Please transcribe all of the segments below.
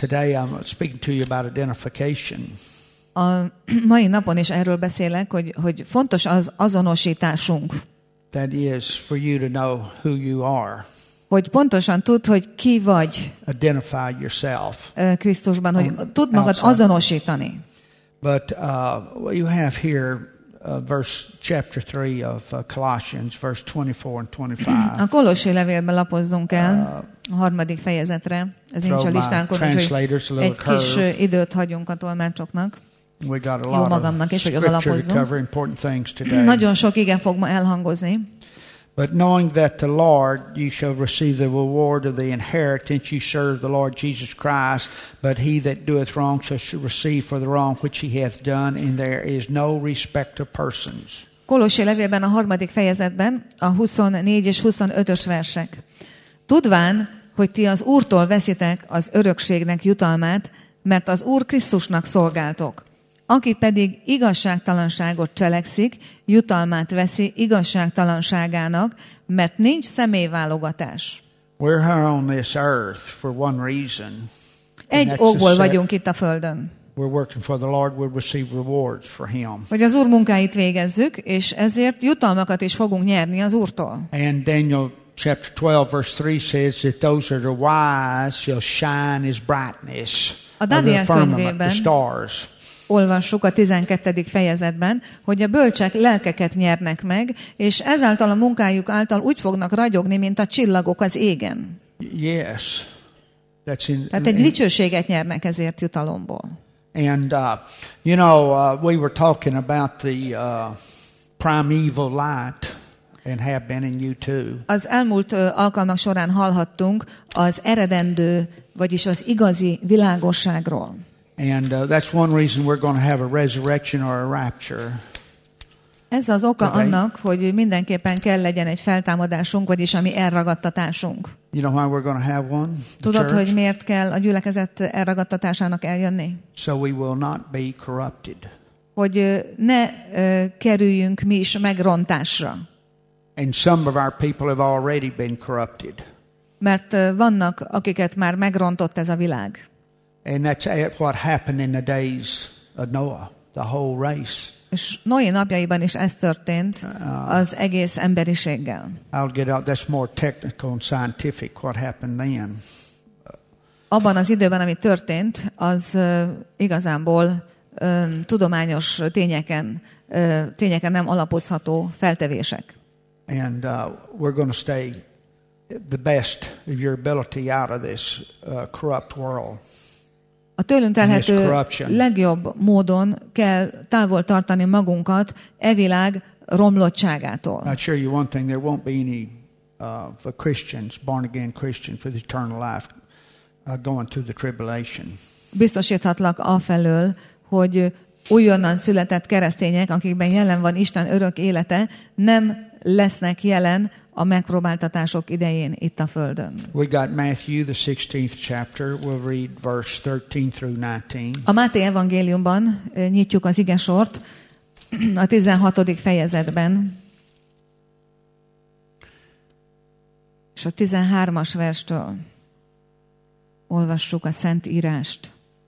today I'm speaking to you about identification. A mai napon is erről beszélek, hogy fontos az azonosításunk. That is for you to know who you are. Hogy pontosan tudd, hogy ki vagy. Identify yourself. Krisztusban, hogy tudd magad azonosítani. But you have here chapter 3 of Colossians, verse 24 and 25. A Kolossé levélben lapozzunk el a 3. fejezetre. Ez nincs a listánkon, úgyhogy egy kis időt hagyunk a tolmácsoknak. We got a Jó lot magamnak of is, hogy oda scripture to lapozzunk. cover important things today. Nagyon sok ige fog ma elhangozni. But knowing that the Lord, you shall receive the reward of the inheritance, you serve the Lord Jesus Christ, but he that doeth wrong shall receive for the wrong which he hath done, and there is no respect of persons. Kolossé levélben a 3. fejezetben a 24 és 25-ös versek. Tudván, hogy ti az Úrtól veszitek az örökségnek jutalmát, mert az Úr Krisztusnak szolgáltok. Aki pedig igazságtalanságot cselekszik, jutalmát veszi igazságtalanságának, mert nincs személyválogatás. We're here on this earth for one reason. Egy okból vagyunk itt a földön. We're working for the Lord, we'll receive rewards for him. Hogy az Úr munkáit végezzük, és ezért jutalmakat is fogunk nyerni az Úrtól. And Daniel chapter 12 verse 3 says that those that are wise shall shine as brightness of the firmament, the stars. Olvassuk a 12. fejezetben, hogy a bölcsek lelkeket nyernek meg, és ezáltal a munkájuk által úgy fognak ragyogni, mint a csillagok az égen. Yes. Tehát egy dicsőséget nyernek ezért jutalomból. And we were talking about the primeval light and have been in you too. Az elmúlt alkalmak során hallhattunk az eredendő, vagyis az igazi világosságról. And that's one reason we're going to have a resurrection or a rapture. Ez az oka annak, hogy mindenképpen kell legyen egy feltámadásunk, vagyis a mi elragadtatásunk. You know why we're going to have one? Tudod, hogy miért kell a gyülekezet elragadtatásának eljönni? So we will not be corrupted. Hogy ne kerüljünk mi is megrontásra. And some of our people have already been corrupted. Mert vannak, akiket már megrontott ez a világ. And that's what happened in the days of Noah, the whole race. És Noé napjaiban is ez történt az egész emberiséggel. I'll get out. That's more technical and scientific what happened then. Abban az időben, ami történt, az igazából tudományos tényeken nem alapozható feltevések. And we're going to stay the best of your ability out of this corrupt world. A tőlünk telhető legjobb módon kell távol tartani magunkat e világ romlottságától. I'll assure you one thing, there won't be any for Christians, born again Christians with eternal life going through the tribulation. Biztosíthatlak afelől, hogy újonnan született keresztények, akikben jelen van Isten örök élete, nem lesznek jelen a megpróbáltatások idején itt a földön. We got Matthew the 16th chapter. We'll read verse 13 through 19. A Máté evangéliumban nyitjuk az igesort a 16. fejezetben. És a 13-as verstől olvassuk a Szent Írást.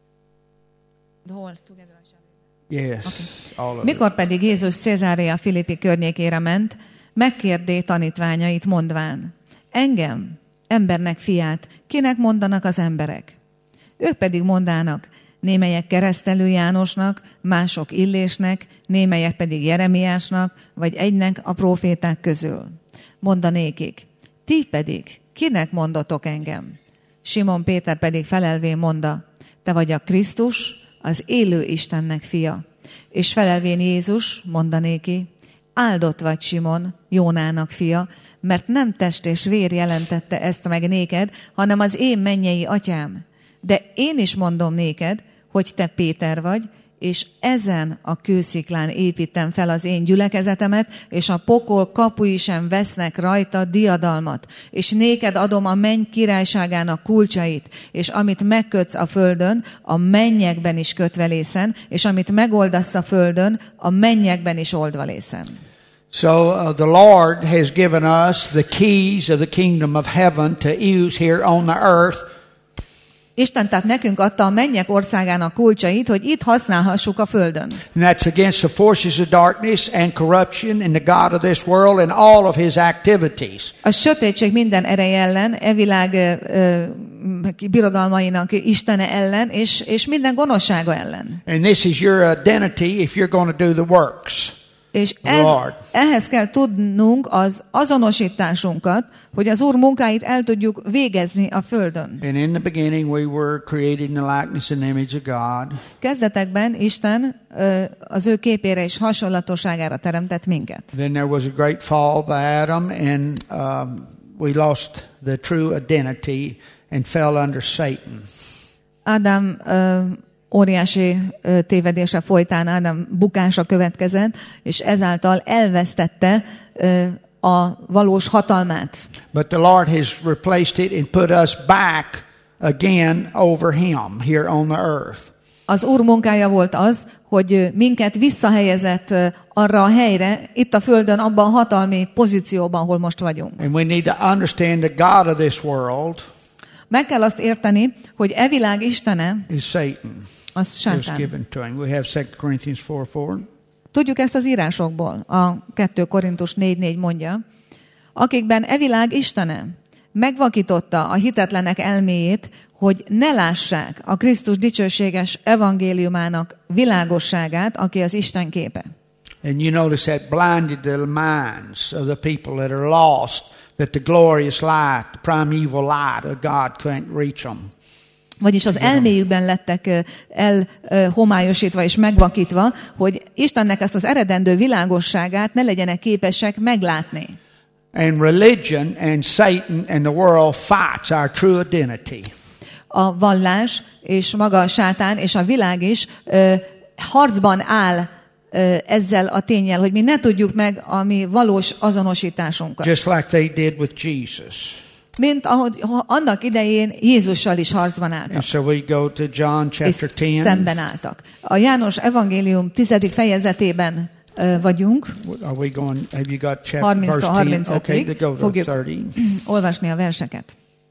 Yes, all of Mikor pedig Jézus Cézárea Filippi környékére ment, megkérdé tanítványait mondván: engem, embernek fiát, kinek mondanak az emberek? Ők pedig mondának: némelyek Keresztelő Jánosnak, mások Illésnek, némelyek pedig Jeremiásnak, vagy egynek a próféták közül. Mondanékik: ti pedig kinek mondotok engem? Simon Péter pedig felelvén mondta: te vagy a Krisztus, az élő Istennek fia. És felelvén Jézus mondanéki: áldott vagy Simon, Jónának fia, mert nem test és vér jelentette ezt meg néked, hanem az én mennyei atyám. De én is mondom néked, hogy te Péter vagy, és ezen a kősziklán építem fel az én gyülekezetemet, és a pokol kapui sem vesznek rajta diadalmat. És néked adom a menny királyságának kulcsait, és amit megkötsz a földön, a mennyekben is kötve lészen, és amit megoldasz a földön, a mennyekben is oldva lészen. So the Lord has given us the keys of the kingdom of heaven to use here on the earth Isten tehát nekünk adta a mennyek országának kulcsait, hogy itt használhassuk a földön. And that's against the forces of darkness and corruption and the god of this world and all of his activities. A sötétség minden ereje ellen, világ birodalmainak istene ellen, és minden gonoszsága ellen. And this is your identity if you're going to do the works. És ehhez kell tudnunk az azonosításunkat, hogy az Úr munkáit el tudjuk végezni a földön. And in the beginning we were created in the likeness and image of God. Kezdetekben Isten az ő képére és hasonlatosságára teremtett minket. Then there was a great fall by Adam and we lost the true identity and fell under Satan. Ádám óriási tévedése folytán Ádám bukása következett, és ezáltal elvesztette a valós hatalmát. But the Lord has replaced it and put us back again over him here on the earth. Az Úr munkája volt az, hogy minket visszahelyezett arra a helyre, itt a földön, abban a hatalmi pozícióban, ahol most vagyunk. And we need to understand the God of this world. Meg kell azt érteni, hogy e világ istene Is Satan. az sátán. Given to him. We have 2 Corinthians 4:4. Tudjuk ezt az írásokból. A 2 Korintus 4:4 mondja, akikben e világ istene megvakította a hitetlenek elméjét, hogy ne lássák a Krisztus dicsőséges evangéliumának világosságát, aki az Isten képe. And you notice that blinded the minds of the people that are lost, that the glorious light, the primeval light of God can't reach them. Vagyis az elméjükben lettek elhomályosítva és megvakítva, hogy Istennek ezt az eredendő világosságát ne legyenek képesek meglátni. And religion and Satan and the world fights our true identity. A vallás és maga a sátán és a világ is harcban áll ezzel a ténnyel, hogy mi ne tudjuk meg a mi valós azonosításunkat. Just like they did with Jesus. Mint ahogy annak idején Jézussal is harcban álltak. And so we go to John chapter 10. Szemben álltak. A János evangélium 10. fejezetében vagyunk. Are we going? Have you got chapter verse 10? Okay, then go to fogjuk 30. olvasni a verseket.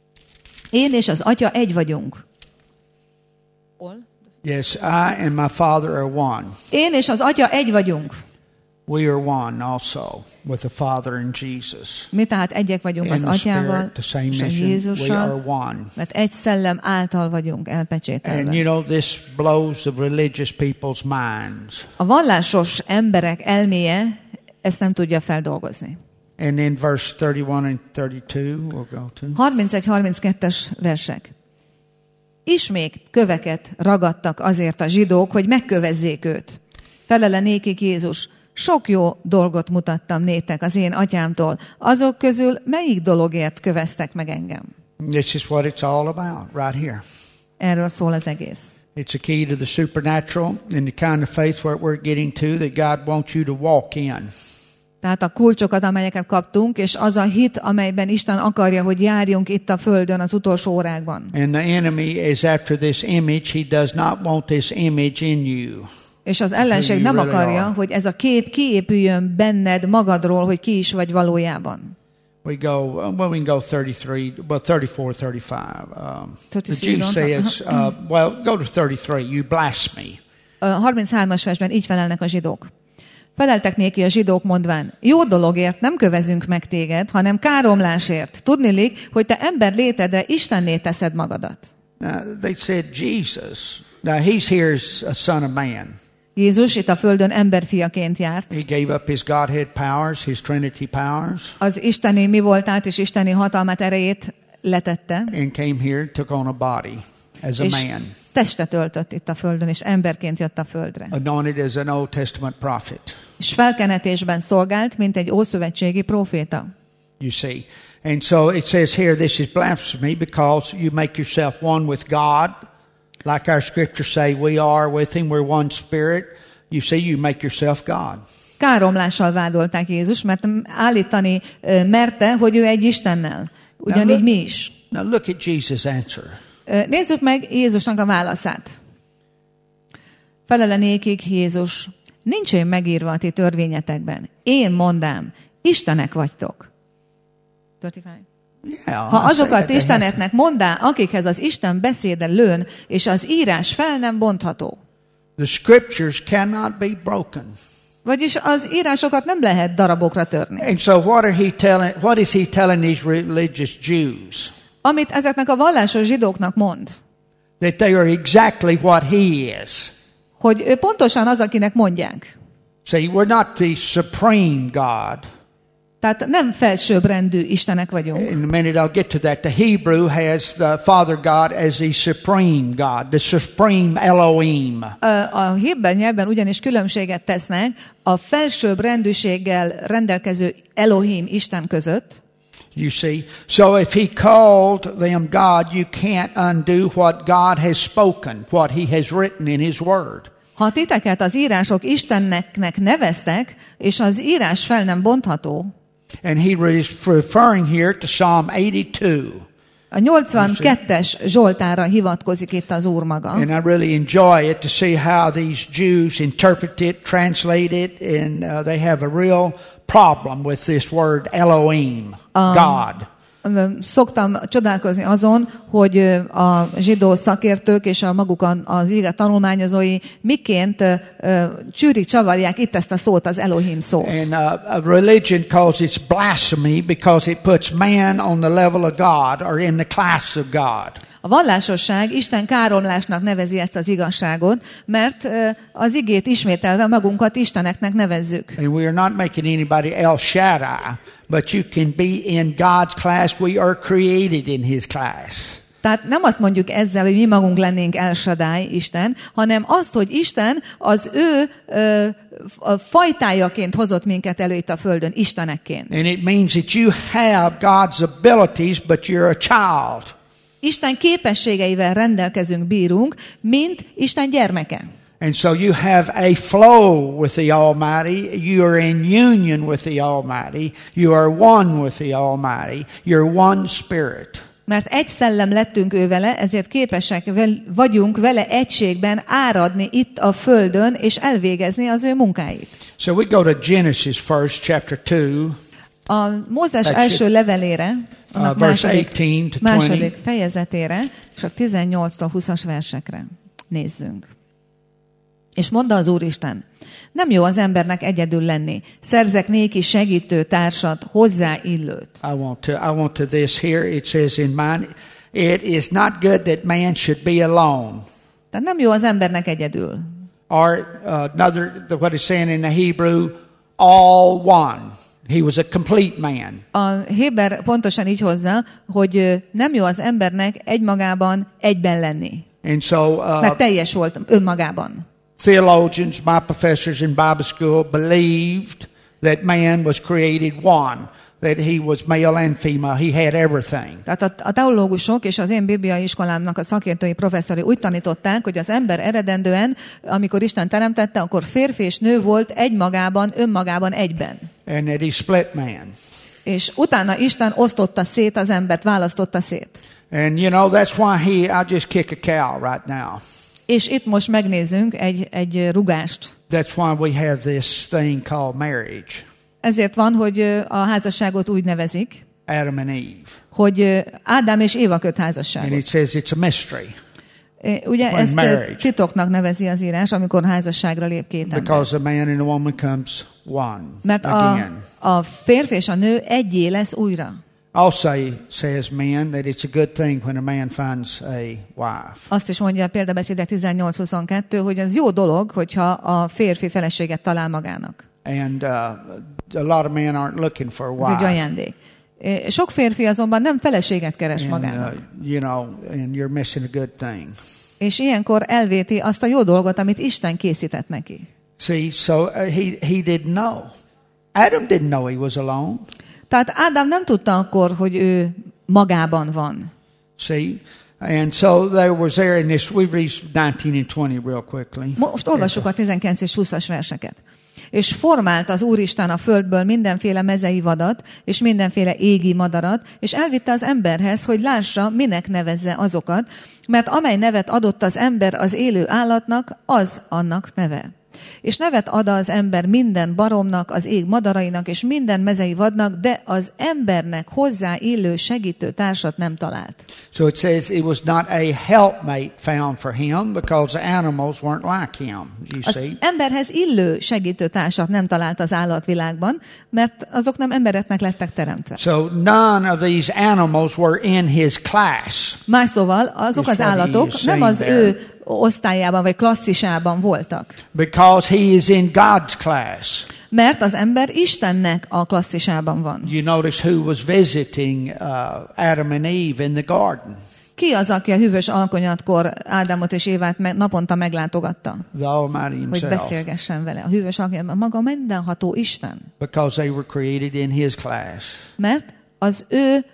Én és az Atya egy vagyunk. Yes, I and my Father are one. Én és az Atya egy vagyunk. We are one also with the Father and Jesus. Mi tehát egyek vagyunk az Atyával és a Jézussal, mert egy szellem által vagyunk elpecsételve. And you know, this blows the religious people's minds. A vallásos emberek elméje ezt nem tudja feldolgozni. And in verse 31 and 32 we'll go to. 31-32-es versek. Ismét köveket ragadtak azért a zsidók, hogy megkövezzék őt. Felele nékik Jézus, sok jó dolgot mutattam nétek az én atyámtól. Azok közül melyik dologért köveztek meg engem? This is what it's all about right here. Erről szól az egész. It's a key to the supernatural and the kind of faith where we're getting to that God wants you to walk in. Tehát a kulcsokat, amelyeket kaptunk, és az a hit, amelyben Isten akarja, hogy járjunk itt a földön az utolsó órákban. And the enemy is after this image. He does not want this image in you. És az ellenség nem akarja, hogy ez a kép kiépüljön benned magadról, hogy ki is vagy valójában. We can go 34, 35. The Jews say it's, well, go to 33, you blaspheme. 33-as versben így felelnek a zsidók. Feleltek néki a zsidók mondván, jó dologért nem kövezünk meg téged, hanem káromlásért. Tudniillik, hogy te ember létedre Istenné teszed magadat. Now, they said Jesus. Now, he's here as a son of man. Jézus itt a földön emberfiaként járt. He gave up his Godhead powers, his Trinity powers. Az isteni mi voltát és isteni hatalmát, erejét letette. And came here, took on a body as a man. Testet öltött itt a földön, és emberként jött a földre. Anointed as an Old Testament prophet. És felkenetésben szolgált, mint egy ószövetségi próféta. You see. And so it says here, this is blasphemy because you make yourself one with God. Like our scriptures say, we are with him, we're one spirit. You see, you make yourself God. Káromlással vádolták Jézus, mert állítani merte, hogy ő egy Istennel. Ugyanígy mi is. Now look at Jesus' answer. Nézzük meg Jézusnak a válaszát. Felele nékik Jézus, nincs én megírva a ti törvényetekben. Én mondám, Istenek vagytok. 35. Yeah, Ha I say azokat that they isteneknek mondá, akikhez az Isten beszéde lőn, és az írás fel nem bontható. The scriptures cannot be broken. Vagyis az írásokat nem lehet darabokra törni. And so what is he telling these religious Jews? Amit ezeknek a vallásos zsidóknak mond, That they are exactly what he is. hogy ő pontosan az, akinek mondják. See, we're not the supreme God. Tehát nem felsőbbrendű istenek vagyunk. In a minute I'll get to that. The Hebrew has the Father God as the supreme God, the supreme Elohim. A héber nyelvben ugyanis különbséget tesznek a felsőbbrendűséggel rendelkező Elohim Isten között. You see? So if he called them God, you can't undo what God has spoken, what he has written in his word. Ha titeket az írások Istennek neveztek, és az írás fel nem bontható, And he is referring here to Psalm 82. a 82-es Zsoltárra hivatkozik itt az Úr maga. And I really enjoy it to see how these Jews interpret it, translate it, and they have a real problem with this word Elohim, God. Szoktam csodálkozni azon, hogy a zsidó szakértők és a maguk az ige tanulmányozói miként csűrik, csavarják itt ezt a szót, az Elohim szót. And a religion calls it blasphemy because it puts man on the level of God or in the class of God. A vallásosság Isten káromlásnak nevezi ezt az igazságot, mert az igét ismételve magunkat isteneknek nevezzük. And we are not making anybody El Shaddai, but you can be in God's class. We are created in his class. Tehát nem azt mondjuk ezzel, hogy mi magunk lennénk El Shaddai, Isten, hanem azt, hogy Isten az ő fajtájaként hozott minket elő itt a földön, istenekként. And it means that you have God's abilities, but you're a child. Isten képességeivel rendelkezünk, bírunk, mint Isten gyermeke. And so you have a flow with the Almighty. You are in union with the Almighty. You are one with the Almighty. You're one spirit. Mert egy szellem lettünk ő vele, ezért képesek vagyunk vele egységben áradni itt a földön, és elvégezni az ő munkáit. So we go to Genesis first, chapter 2. A Mózes első levelére, annak második fejezetére, és a 18-tól 20-as versekre nézzünk. És mondta az Úristen, nem jó az embernek egyedül lenni. Szerzek néki segítő társat, hozzá illőt. I want to this here. It says in mine, it is not good that man should be alone. Tehát nem jó az embernek egyedül. Or what is saying in the Hebrew, all one. He was a complete man. A héber pontosan így hozza, hogy nem jó az embernek egymagában egyben lenni. And so, mert teljes volt önmagában. Theologians, my professors in Bible school believed that man was created one, that he was male and female, he had everything. Tehát a teológusok és az én bibliai iskolámnak a szakértői professzori úgy tanították, hogy az ember eredendően, amikor Isten teremtette, akkor férfi és nő volt egymagában, önmagában egyben. And that he split man. És utána Isten osztotta szét az embert, választotta szét. And you know, that's why I just kick a cow right now. És itt most megnézzünk egy rugást. That's why we have this thing called marriage. Ezért van, hogy a házasságot úgy nevezik, Adam and Eve. hogy Ádám és Éva köt házasságot. And it says it's a mystery. Ugye ezt titoknak nevezi az írás, amikor házasságra lép két ember. Because a man and a woman comes one. Mert a férfi és a nő egyé lesz újra. Also says man that it's a good thing when a man finds a wife. Azt is mondja a példabeszédek 18:22, hogy az jó dolog, hogyha a férfi feleséget talál magának. And a lot of men aren't looking for a wife. Ez egy ajándék. Sok férfi azonban nem feleséget keres magának. You know, and you're missing a good thing. És ilyenkor elvéti azt a jó dolgot, amit Isten készített neki. See, so he didn't know. Adam didn't know he was alone. Tehát Ádám nem tudta akkor, hogy ő magában van. See, and so there was there in this. We read 19 and 20 real quickly. Most olvassuk a 19 és 20-as verseket. És formált az Úristen a földből mindenféle mezei vadat, és mindenféle égi madarat, és elvitte az emberhez, hogy lássa, minek nevezze azokat, mert amely nevet adott az ember az élő állatnak, az annak neve. És nevet ad az ember minden baromnak, az ég madarainak és minden mezei vadnak, de az embernek hozzá illő segítő társat nem talált. So it says it was not a helpmate found for him because the animals weren't like him. You Az see? emberhez illő segítő társat nem talált az állatvilágban, mert azok nem embereknek lettek teremtve. So none of these animals were in his class. Más szóval azok az állatok nem az ő osztályában vagy klasszisában voltak. Because he is in God's class. Mert az ember Istennek a klasszisában van. You notice who was visiting Adam and Eve in the garden. Ki az, aki a hűvös alkonyatkor Ádámot és Évát naponta meglátogatta? The Almighty Hogy himself. beszélgessen vele. A hűvös alkonyatban maga mindenható Isten. Because they were created in his class. Mert az ő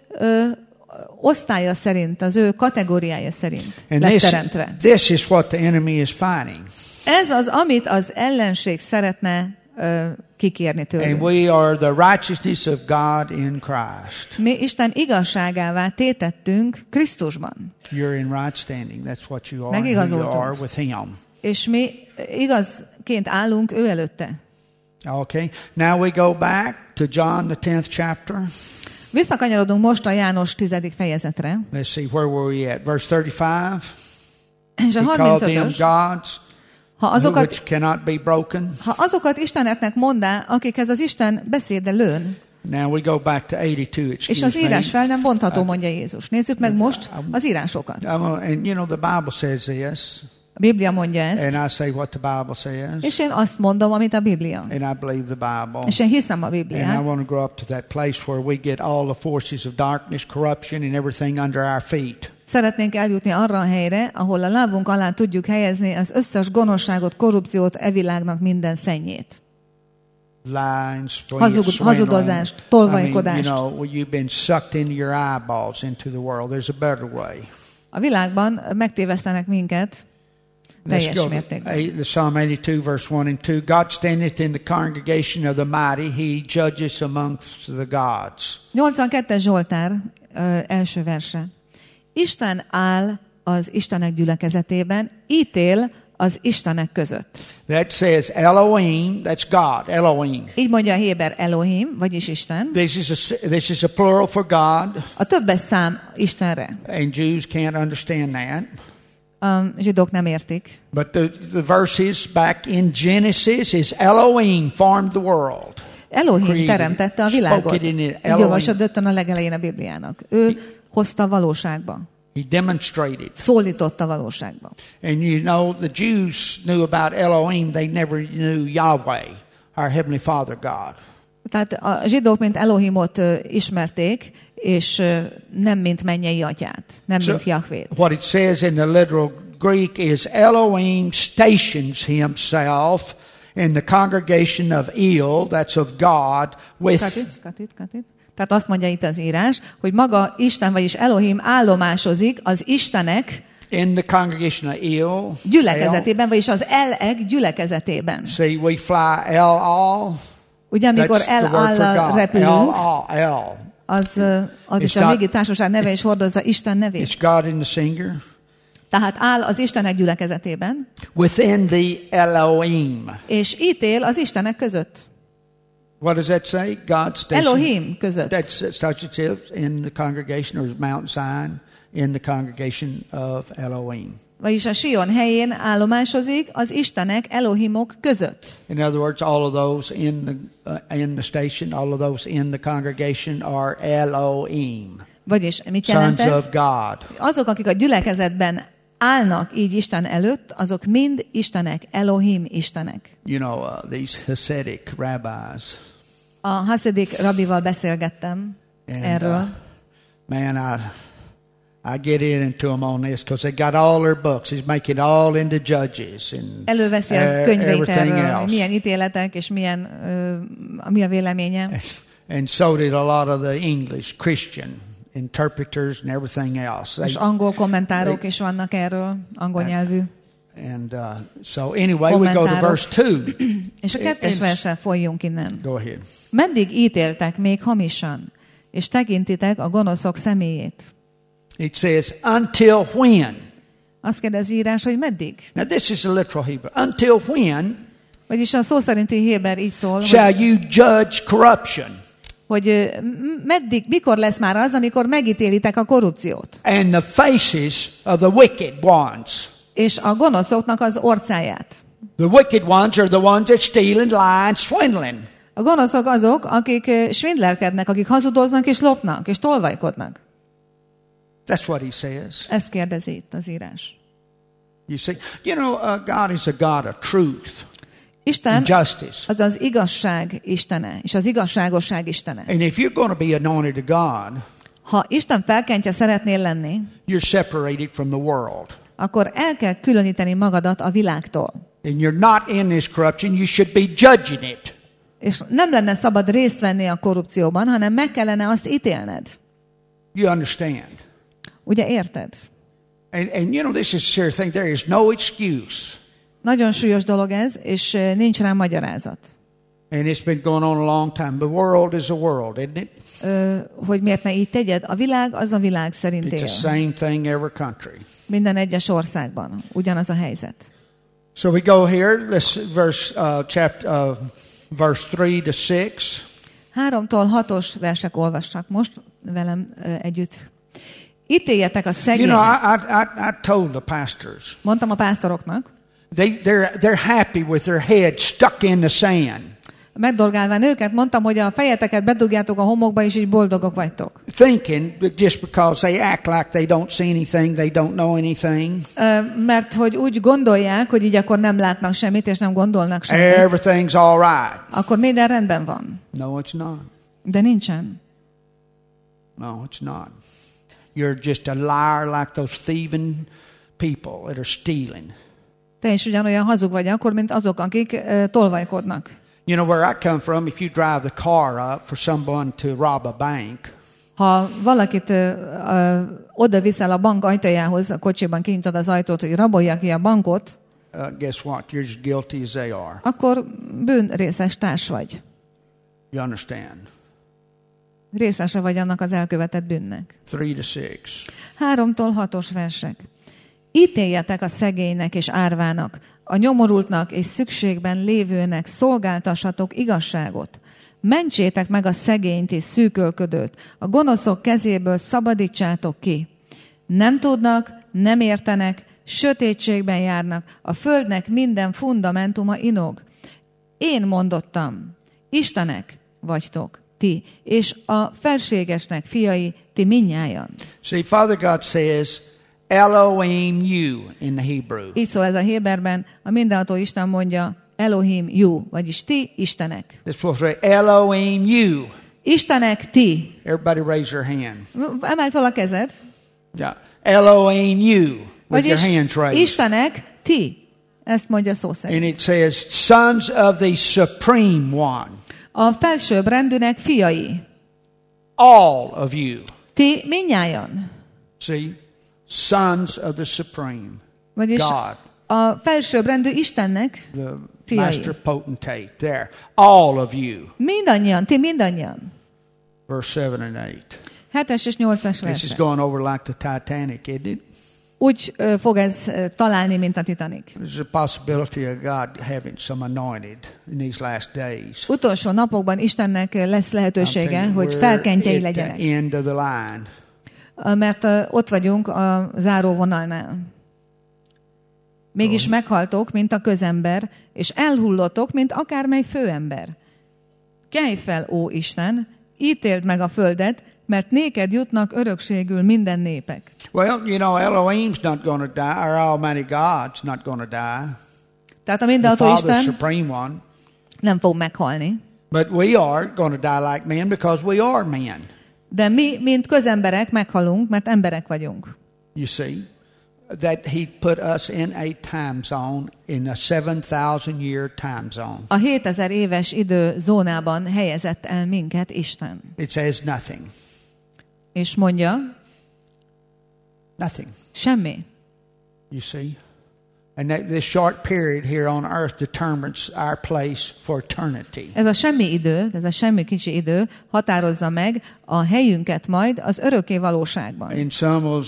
osztálya szerint, az ő kategóriája szerint And lett teremtve. this is what the enemy is fighting. Ez az, amit az ellenség szeretne kikérni And tőlünk. we are the righteousness of God in Christ. Mi Isten igazságává tétettünk Krisztusban. You're in right standing. That's what you are. And who you Megigazoltunk. are with him. És mi igazként állunk ő előtte. Okay. Now we go back to John the 10th chapter. Visszakanyarodunk most a János 10. fejezetre. Let's see, where were we at? Verse 35. És a He called them 35-ös. gods, Ha which azokat, cannot be broken. ha azokat isteneknek mondá, akikhez az Isten beszéde lőn, Now we go back to 82. és Excuse az írás me. fel nem bontható, mondja Jézus. Nézzük meg most az írásokat. And you know, the Bible says this, A Biblia mondja ezt, and I say what the Bible says, és én azt mondom, amit a Biblia. and I believe the Bible. És én hiszem a And I Bibliát. want to grow up to that place where we get all the forces of darkness, corruption, and everything under our feet. Szeretnénk eljutni arra a helyre, ahol a lábunk alá tudjuk helyezni az összes gonoszságot, korrupciót, világnak minden szennyét. Lies, hazudozást, tolvajkodást. you know, you've been sucked into your eyeballs into the world. There's a better way. A világban megtévesztenek minket Let's teljes go to mértékben. the Psalm 82, verse 1 and 2. God standeth in the congregation of the mighty. He judges amongst the gods. 82-es Zsoltár első verse. Isten áll az Istenek gyülekezetében, ítél az Istenek között. That says Elohim, that's God, Elohim. Így mondja a héber Elohim, vagyis Isten. This is a plural for God, A többes szám Istenre. and Jews can't understand that. A zsidók nem értik. But the verses back in Genesis is Elohim formed the world. Elohim Created. teremtette a világot. Spoke it in it. Így Elohim. olvasod rögtön a legelején a Bibliának. Ő hozta valóságba. He demonstrated. Szólította valóságba. And you know, the Jews knew about Elohim. They never knew Yahweh, our Heavenly Father God. Tehát a zsidók mint Elohimot ismerték, és nem mint mennyei atyát, nem mint Jahvét. What it says in the literal Greek is Elohim stations himself in the congregation of El, that's of God, with... Katit. Tehát azt mondja itt az írás, hogy maga Isten, vagyis Elohim állomásozik az Istenek in the congregation of El. gyülekezetében, vagyis az El-ek gyülekezetében. See, we fly El-Al. Ugye, amikor That's the word for El-Allal God. repülünk, El-Al. az is It's a not- légitársaság neve is hordozza Isten It's nevét. God in the singer. Tehát áll az Istenek gyülekezetében, Within the Elohim. és ítél az Istenek között. What does that say? God station. Elohim között. That's such it is in the congregation, or Mount Zion, in the congregation of Elohim. Vagyis a Sion helyén állomásozik az Istenek Elohimok között. In other words, all of those in the station, all of those in the congregation are Elohim, Vagyis mit jelent sons ez? of God. Azok, akik a gyülekezetben állnak így Isten előtt, azok mind Istenek, Elohim Istenek. You know, these Hasidic rabbis. A Hasidik rabival beszélgettem erről. Man, I get into them on this because they got all their books. He's making it all into Judges and Előveszi az könyveit everything erről, else. milyen ítéletek és mi a véleménye. And so did a lot of the English Christian interpreters and everything else. És angol kommentárok is vannak erről, angol nyelvű. And so anyway, we go to verse 2. És a 2. verssel folyjunk innen. Go ahead. Meddig ítéltek még hamisan, és tekintitek a gonoszok személyét? It says, until when? Azt kérdezi írás, hogy meddig? Now this is a literal Hebrew. Until when Vagyis a szó szerinti héber így szól, Shall you judge corruption? hogy mikor lesz már az, amikor megítélitek a korrupciót, And the faces of the wicked ones. és a gonoszoknak az orcáját. The wicked ones are the ones that steal and lie and swindling. A gonoszok azok, akik svindlerkednek, akik hazudoznak és lopnak, és tolvajkodnak. That's what he says. Ezt kérdezi itt az írás. You see, God is a God of truth Isten and justice. az az igazság istene, és az igazságosság istene. And if you're going to be anointed of God, Ha Isten felkentje szeretnél lenni, you're separated from the world. akkor el kell különíteni magadat a világtól. And you're not in this corruption, you should be judging it. És nem lenne szabad részt venni a korrupcióban, hanem meg kellene azt ítélned. You understand? Ugye érted? And this is a serious thing. There is no excuse. Nagyon súlyos dolog ez, és nincs rá magyarázat. And it's been going on a long time. The world is a world, isn't it? Hogy miért ne így tegyed? A világ az a világ szerint It's the él. same thing every country. Minden egyes országban ugyanaz a helyzet. So we go here, verse 3 to 6. 3-tól 6-os versek olvassak most velem együtt. Ítéljetek a I told the pastors, Mondtam a pásztoroknak, they're happy with their head stuck in the sand. megdorgálván őket, mondtam, hogy a fejeteket bedugjátok a homokba, és így boldogok vagytok. Thinking that just because they act like they don't see anything, they don't know anything. Mert hogy úgy gondolják, hogy így akkor nem látnak semmit, és nem gondolnak semmit. Everything's all right. Akkor minden rendben van. No, it's not. De nincsen. No, it's not. You're just a liar like those thieving people that are stealing. Te is ugyanolyan hazug vagy akkor, mint azok, akik tolvajkodnak. You know where I come from, if you drive the car up for someone to rob a bank, Ha valakit oda viszel a bank ajtajához, a kocsiban kinyitod az ajtót, hogy rabolja ki a bankot, guess what? You're as guilty as they are. akkor bűnrészes társ vagy. You understand? Részese vagy annak az elkövetett bűnnek. 3 to 6. 3-tól 6-os versek. Ítéljetek a szegénynek és árvának, a nyomorultnak és szükségben lévőnek szolgáltassatok igazságot. Mentsétek meg a szegényt és szűkölködőt, a gonoszok kezéből szabadítsátok ki. Nem tudnak, nem értenek, sötétségben járnak, a földnek minden fundamentuma inog. Én mondottam, Istenek vagytok ti, és a felségesnek fiai ti mindnyájan. See, Father God says, Elohim you in the Hebrew. Így szól ez a héberben, a mindenható Isten mondja, Elohim you, vagyis ti Istenek. This was right. Elohim you. Istenek ti. Everybody raise your hand. Emeld fel a kezed. Yeah. Elohim you. With Vagyis your hands raised. Istenek ti. Ezt mondja szó szerint. And it says, sons of the supreme one. A felsőbb rendűnek fiai. All of you. Ti mindnyájan. See? Sons of the supreme. Vagyis God. a felsőbb rendű Istennek The fiai. master potentate. There. All of you. Mindannyian, ti mindannyian. Verse 7 and 8. 7-es és 8-as This is versek. going over like the Titanic, isn't it? Úgy fog ez találni, mint a Titanic. There's a possibility of God having some anointed in these last days. Utolsó napokban Istennek lesz I'm lehetősége, telling you, hogy we're felkentjei at legyenek. the end of the line. Mert ott vagyunk a záróvonalnál. Mégis meghaltok, mint a közember, és elhullottok, mint akármely főember. Kelj fel, ó Isten, ítéld meg a földet, mert néked jutnak örökségül minden népek. Well, Elohim's not going to die. Our Almighty God's not going to die. Tehát a The mindenható Father, Isten supreme one. nem fog meghalni. But we are going to die like men because we are men. De mi, mint közemberek meghalunk, mert emberek vagyunk. You see? That He put us in a time zone, in a 7,000 year time zone. A 7000 éves időzónában helyezett el minket Isten. It says nothing. És mondja, Nothing. semmi. You see? And this short period here on earth determines our place for eternity. Ez a semmi idő, ez a semmi kicsi idő határozza meg a helyünket majd az örökké valóságban. And some will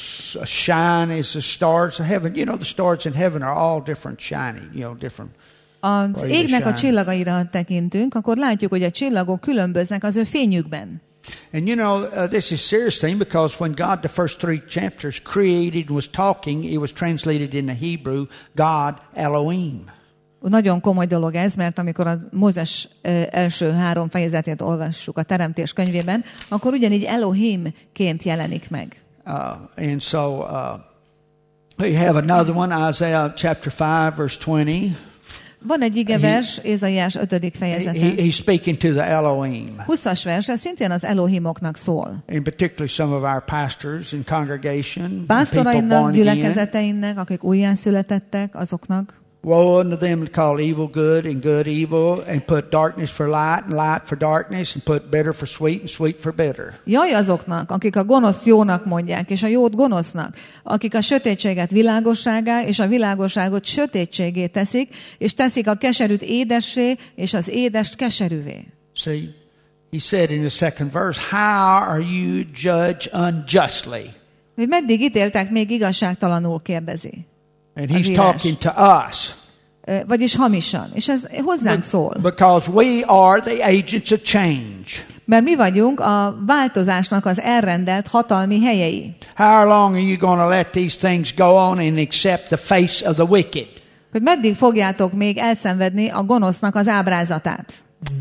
shine as the stars of heaven. The stars in heaven are all different shiny, different. az égnek a csillagaira tekintünk, akkor látjuk, hogy a csillagok különböznek az ő fényükben. And you know, this is a serious thing because when God, the first 3 chapters, created and was talking, it was translated in the Hebrew, God Elohim. Nagyon komoly dolog ez, mert amikor a Mózes első 3 fejezetét olvassuk a Teremtés könyvében, akkor ugyanígy Elohimként jelenik meg. And so we have another one, Isaiah chapter 5, verse 20. Van egy igevers, Ézaiás 5. fejezete. He's speaking to the Elohim. 20-as vers, ez szintén az Elohimoknak szól. In particularly some of our pastors in congregation, pásztorainak, gyülekezeteinek, akik újjászületettek, azoknak. Woe unto them that call evil good and good evil, and put darkness for light and light for darkness, and put bitter for sweet and sweet for bitter. Jaj azoknak, akik a gonoszt jónak mondják, és a jót gonosznak, akik a sötétséget világosságá, és a világosságot sötétségé teszik, és teszik a keserűt édessé, és az édest keserűvé. See, he said in the second verse, how are you judged unjustly? Hogy meddig ítéltek még igazságtalanul, kérdezi. And he's talking to us. Vagyis hamisan. És ez hozzánk szól. Because we are the agents of change. Mert mi vagyunk a változásnak az elrendelt hatalmi helyei. How long are you going to let these things go on and accept the face of the wicked? Hogy meddig fogjátok még elszenvedni a gonosznak az ábrázatát?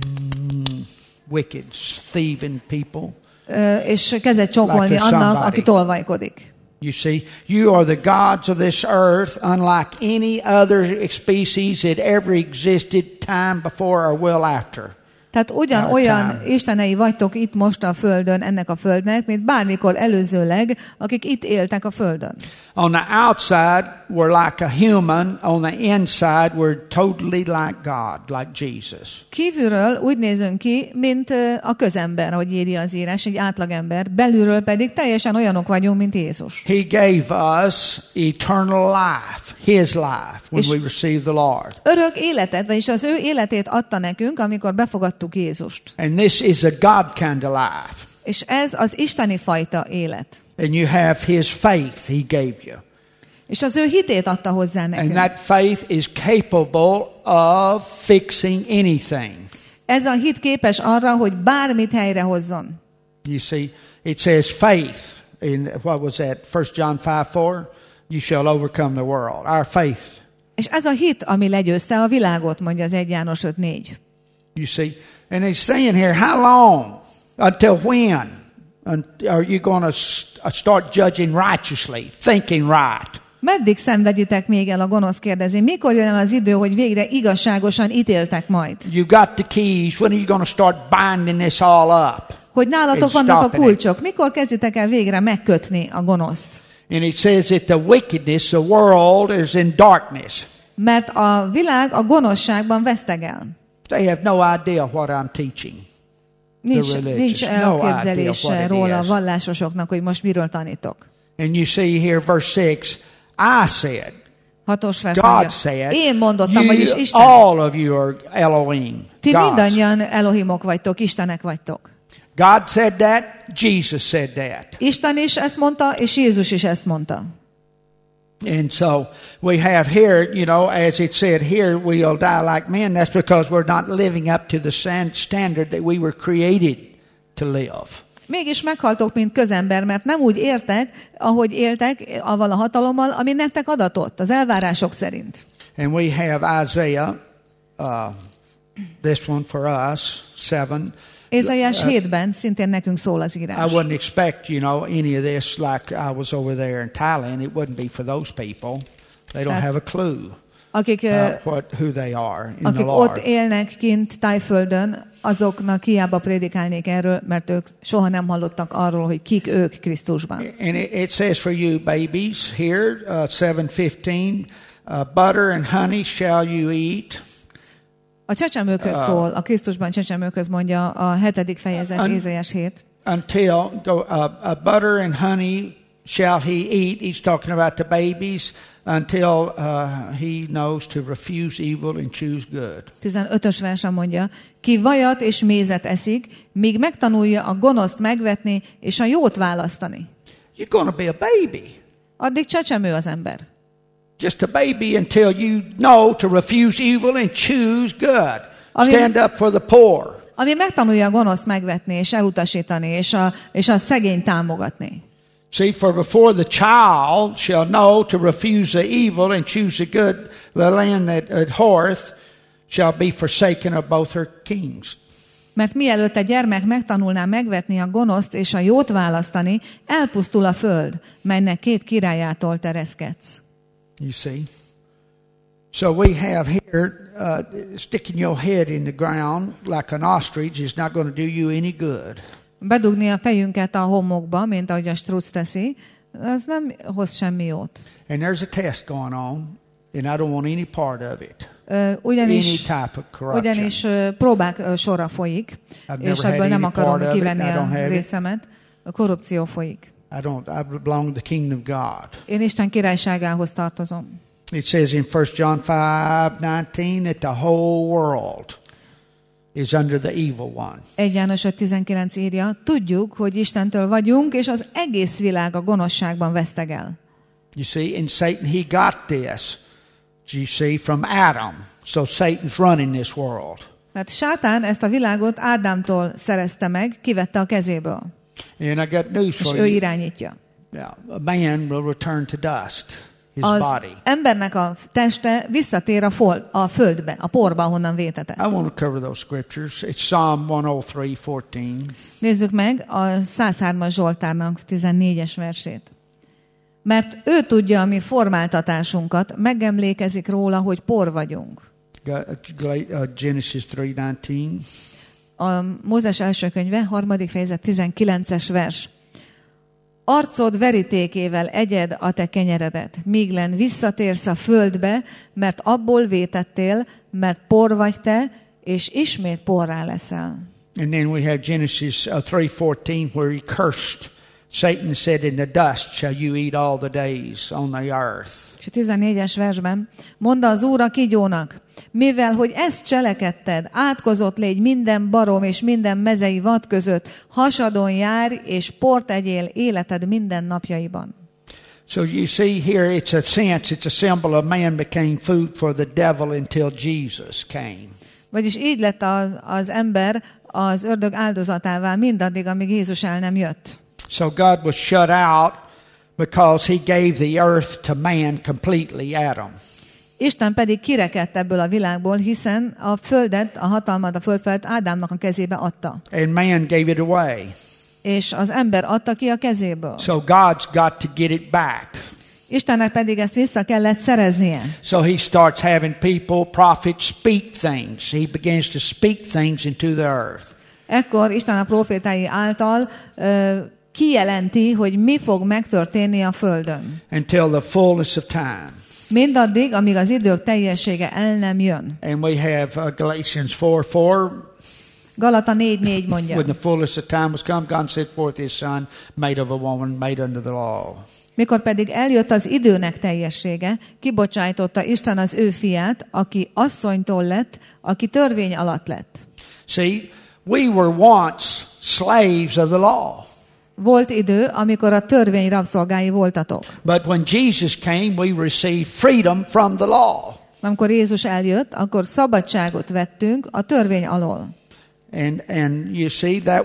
Wicked, thieving people. És kezet csókolni annak, aki tolvajkodik. You see, you are the gods of this earth, unlike any other species that ever existed time before or will after. Tehát ugyanolyan istenei vagytok itt most a földön, ennek a földnek, mint bármikor előzőleg, akik itt éltek a földön. On the outside, we're like a human. On the inside, we're totally like God, like Jesus. Kívülről úgy nézünk ki, mint a közember, ahogy írja az írás, egy átlagember. Belülről pedig teljesen olyanok vagyunk, mint Jézus. He gave us eternal life, His life, when we received the Lord. Örök életet, vagyis az ő életét adta nekünk, amikor befogadtuk Jézust. And this is a God kind of life. És ez az isteni fajta élet. And you have His faith He gave you. És az ő hitét adta hozzá nekünk. And that faith is capable of fixing anything. Ez a hit képes arra, hogy bármit helyrehozzon. You see, it says faith in, what was that, 1 John 5:4? You shall overcome the world. Our faith. És ez a hit, ami legyőzte a világot, mondja az 1 János 5:4. You see, and he's saying here, how long? Until when? Are you going to start judging righteously, thinking right? Meddig szenveditek még el, a gonosz kérdezi. Mikor jön el az idő, hogy végre igazságosan ítéltek majd? You got the keys. When are you going to start binding this all up? Hogy nálatok vannak a kulcsok. Mikor kezditek el végre megkötni a gonoszt? And it says that the wickedness, the world is in darkness. Mert a világ a gonoszságban vesztegel. They have no idea what I'm teaching. Nincs elképzelése róla a vallásosoknak, hogy most miről tanítok. And you see here verse 6, I said, 6-os vers God said, én mondottam, vagyis Isten. All of you are Elohim. Ti mindannyian Elohimok vagytok, Istenek vagytok. God said that, Jesus said that. Isten is ezt mondta, és Jézus is ezt mondta. And so we have here, you know, as it said here, we'll die like men. That's because we're not living up to the standard that we were created to live. Mégis meghaltok, mint közember, mert nem úgy értek, ahogy éltek avval a hatalommal, ami nektek adatott, az elvárások szerint. And we have Isaiah, this one for us, 7. Ézaiás 7-ben szintén nekünk szól az írás. I wouldn't expect, you know, any of this like I was over there in Thailand. It wouldn't be for those people. They don't have a clue akik, who they are in akik the Lord. ott élnek kint Tájföldön, azoknak hiába prédikálnék erről, mert ők soha nem hallottak arról, hogy kik ők Krisztusban. And it says for you babies here, 7:15, butter and honey shall you eat. A csecsemőkhöz szól, a Krisztusban csecsemőkhöz mondja a 7. fejezet, Ézaiás 7. Until butter and honey shall he eat. He's talking about the babies until he knows to refuse evil and choose good. 15-ös versen mondja, ki vajat és mézet eszik, míg megtanulja a gonoszt megvetni és a jót választani. You're going to be a baby. Addig csecsemő az ember. just a baby until you know to refuse evil and choose good. Stand up for the poor. Ami megtanulja a gonoszt megvetni és elutasítani, és a szegényt támogatni. See, for before the child shall know to refuse the evil and choose the good, the land that abhorreth shall be forsaken of both her kings. Mert mielőtt a gyermek megtanulná megvetni a gonoszt és a jót választani, elpusztul a föld, melynek két királyától tereszkedsz. You see? So we have here, sticking your head in the ground like an ostrich is not going to do you any good. Bedugni a fejünket a homokba, mint ahogy a struc teszi, az nem hoz semmi jót. And there's a test going on, and I don't want any part of it. Ugyanis próbák sorra folyik, és ebből nem akarom kivenni a részemet. A korrupció folyik. I belong to the kingdom of God. Én Isten királyságához tartozom. It says in 1 John 5:19 that the whole world is under the evil one. 1 János 5:19 írja, tudjuk, hogy Istentől vagyunk, és az egész világ a gonoszságban vesztegel. You see, and Satan, he got this. You see, from Adam. So Satan's running this world. Tehát Sátán ezt a világot Ádámtól szerezte meg, kivette a kezéből. And I got news for you. És ő irányítja. Yeah, a man will return to dust, his az body. Embernek a teste visszatér a földbe, a porba, ahonnan vétetett. I want to cover those scriptures. It's Psalm 103:14. Nézzük meg a 103-as Zsoltárnak 14-es versét. Mert ő tudja a mi formáltatásunkat, megemlékezik róla, hogy por vagyunk. Genesis 3:19. A Mózes első könyve, 3. fejezet, 19-es vers. Arcod verítékével egyed a te kenyeredet, míglen visszatérsz a földbe, mert abból vétettél, mert por vagy te, és ismét porrá leszel. And then we have Genesis 3:14 where he cursed. Satan said, in the dust shall you eat all the days on the earth. És a 14-es versben mondta az Úr a kígyónak, mivel, hogy ezt cselekedted, átkozott légy minden barom és minden mezei vad között, hasadon járj és port egyél életed minden napjaiban. So you see here, it's a symbol of man became food for the devil until Jesus came. Vagyis így lett az ember az ördög áldozatává mindaddig, amíg Jézus el nem jött. So God was shut out because he gave the earth to man completely, Adam. Isten pedig kirekedt ebből a világból, hiszen a földet, a hatalmat, a földfelet Ádámnak a kezébe adta. And man gave it away. És az ember adta ki a kezéből. So God's got to get it back. Istennek pedig ezt vissza kellett szereznie. So he starts having people, prophets, speak things. He begins to speak things into the earth. Ekkor Isten a profétái által kijelenti, hogy mi fog megtörténni a földön. Until the fullness of time. Mindaddig, amíg az idők teljessége el nem jön. And we have Galatians 4:4. Galata 4:4 mondja. When the fullness of time was come, God sent forth his son, made of a woman, made under the law. Mikor pedig eljött az időnek teljessége, kibocsájtotta Isten az ő fiát, aki asszonytól lett, aki törvény alatt lett. See, we were once slaves of the law. Volt idő, amikor a törvény rabszolgái voltatok. But when Jesus came, we received freedom from the law. Amikor Jézus eljött, akkor szabadságot vettünk a törvény alól. And you see, that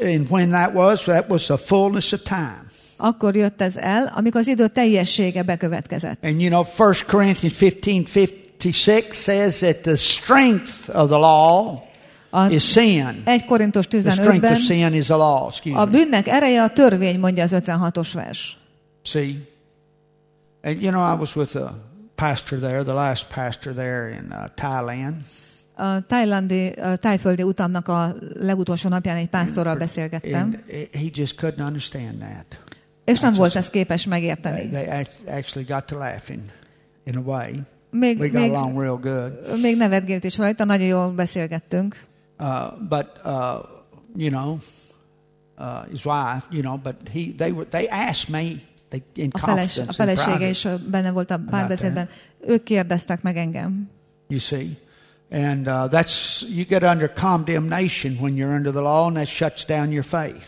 was the fullness of time. Akkor jött ez el, amikor az idő teljessége bekövetkezett. And you know, 1 Corinthians 15:56 says that the strength of the law is sin. 1 Korintus 15-ben the strength of sin is the law. A bűnnek ereje a törvény, mondja az 56-os vers. See, and you know, I was with a pastor there, the last pastor there in Thailand. A tájföldi utamnak a legutolsó napján egy pásztorral beszélgettem. And he just couldn't understand that. És nem volt ezt képes megérteni. They actually got to laughing in a way. We got along real good. Még nevetgélt is rajta, nagyon jól beszélgettünk. But you know, his wife, you know, but they asked me in confidence. A felesége is benne volt a párbeszédben. Ők kérdeztek meg engem. You see, And you get under condemnation when you're under the law, and that shuts down your faith.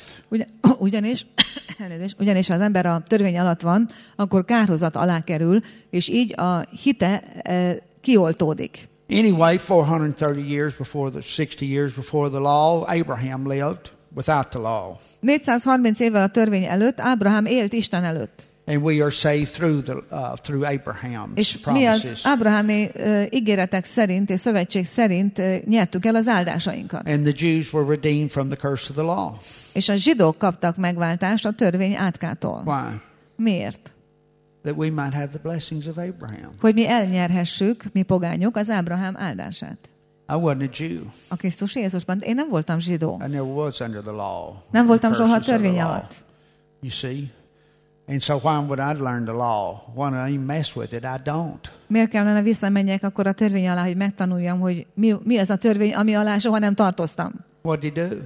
Ugyanis az ember a törvény alatt van, akkor kárhozat alá kerül, és így a hite kioltódik. Anyway, 430 years before 60 years before the law, Abraham lived without the law. 430 évvel a törvény előtt Ábrahám élt Isten előtt. And we are saved through Abraham's és promises. mi az Ábrahámi ígéretek szerint és szövetség szerint nyertük el az áldásainkat. And the Jews were redeemed from the curse of the law. És a zsidók kaptak megváltást a törvény átkától. Why? Miért? That we might have the blessings of Abraham. Hogy mi elnyerhessük, mi pogányok, az Ábrahám áldását. I wasn't a Jew. A Krisztus Jézusban. Én nem voltam zsidó. I never was under the law. Nem voltam soha a Curses of the törvény law. alatt. You see? And so why would I learn the law? Why don't I even mess with it? I don't. Miért kellene visszamenjek akkor a törvény alá, hogy megtanuljam, hogy mi az a törvény, ami alá soha nem tartoztam? What did he do?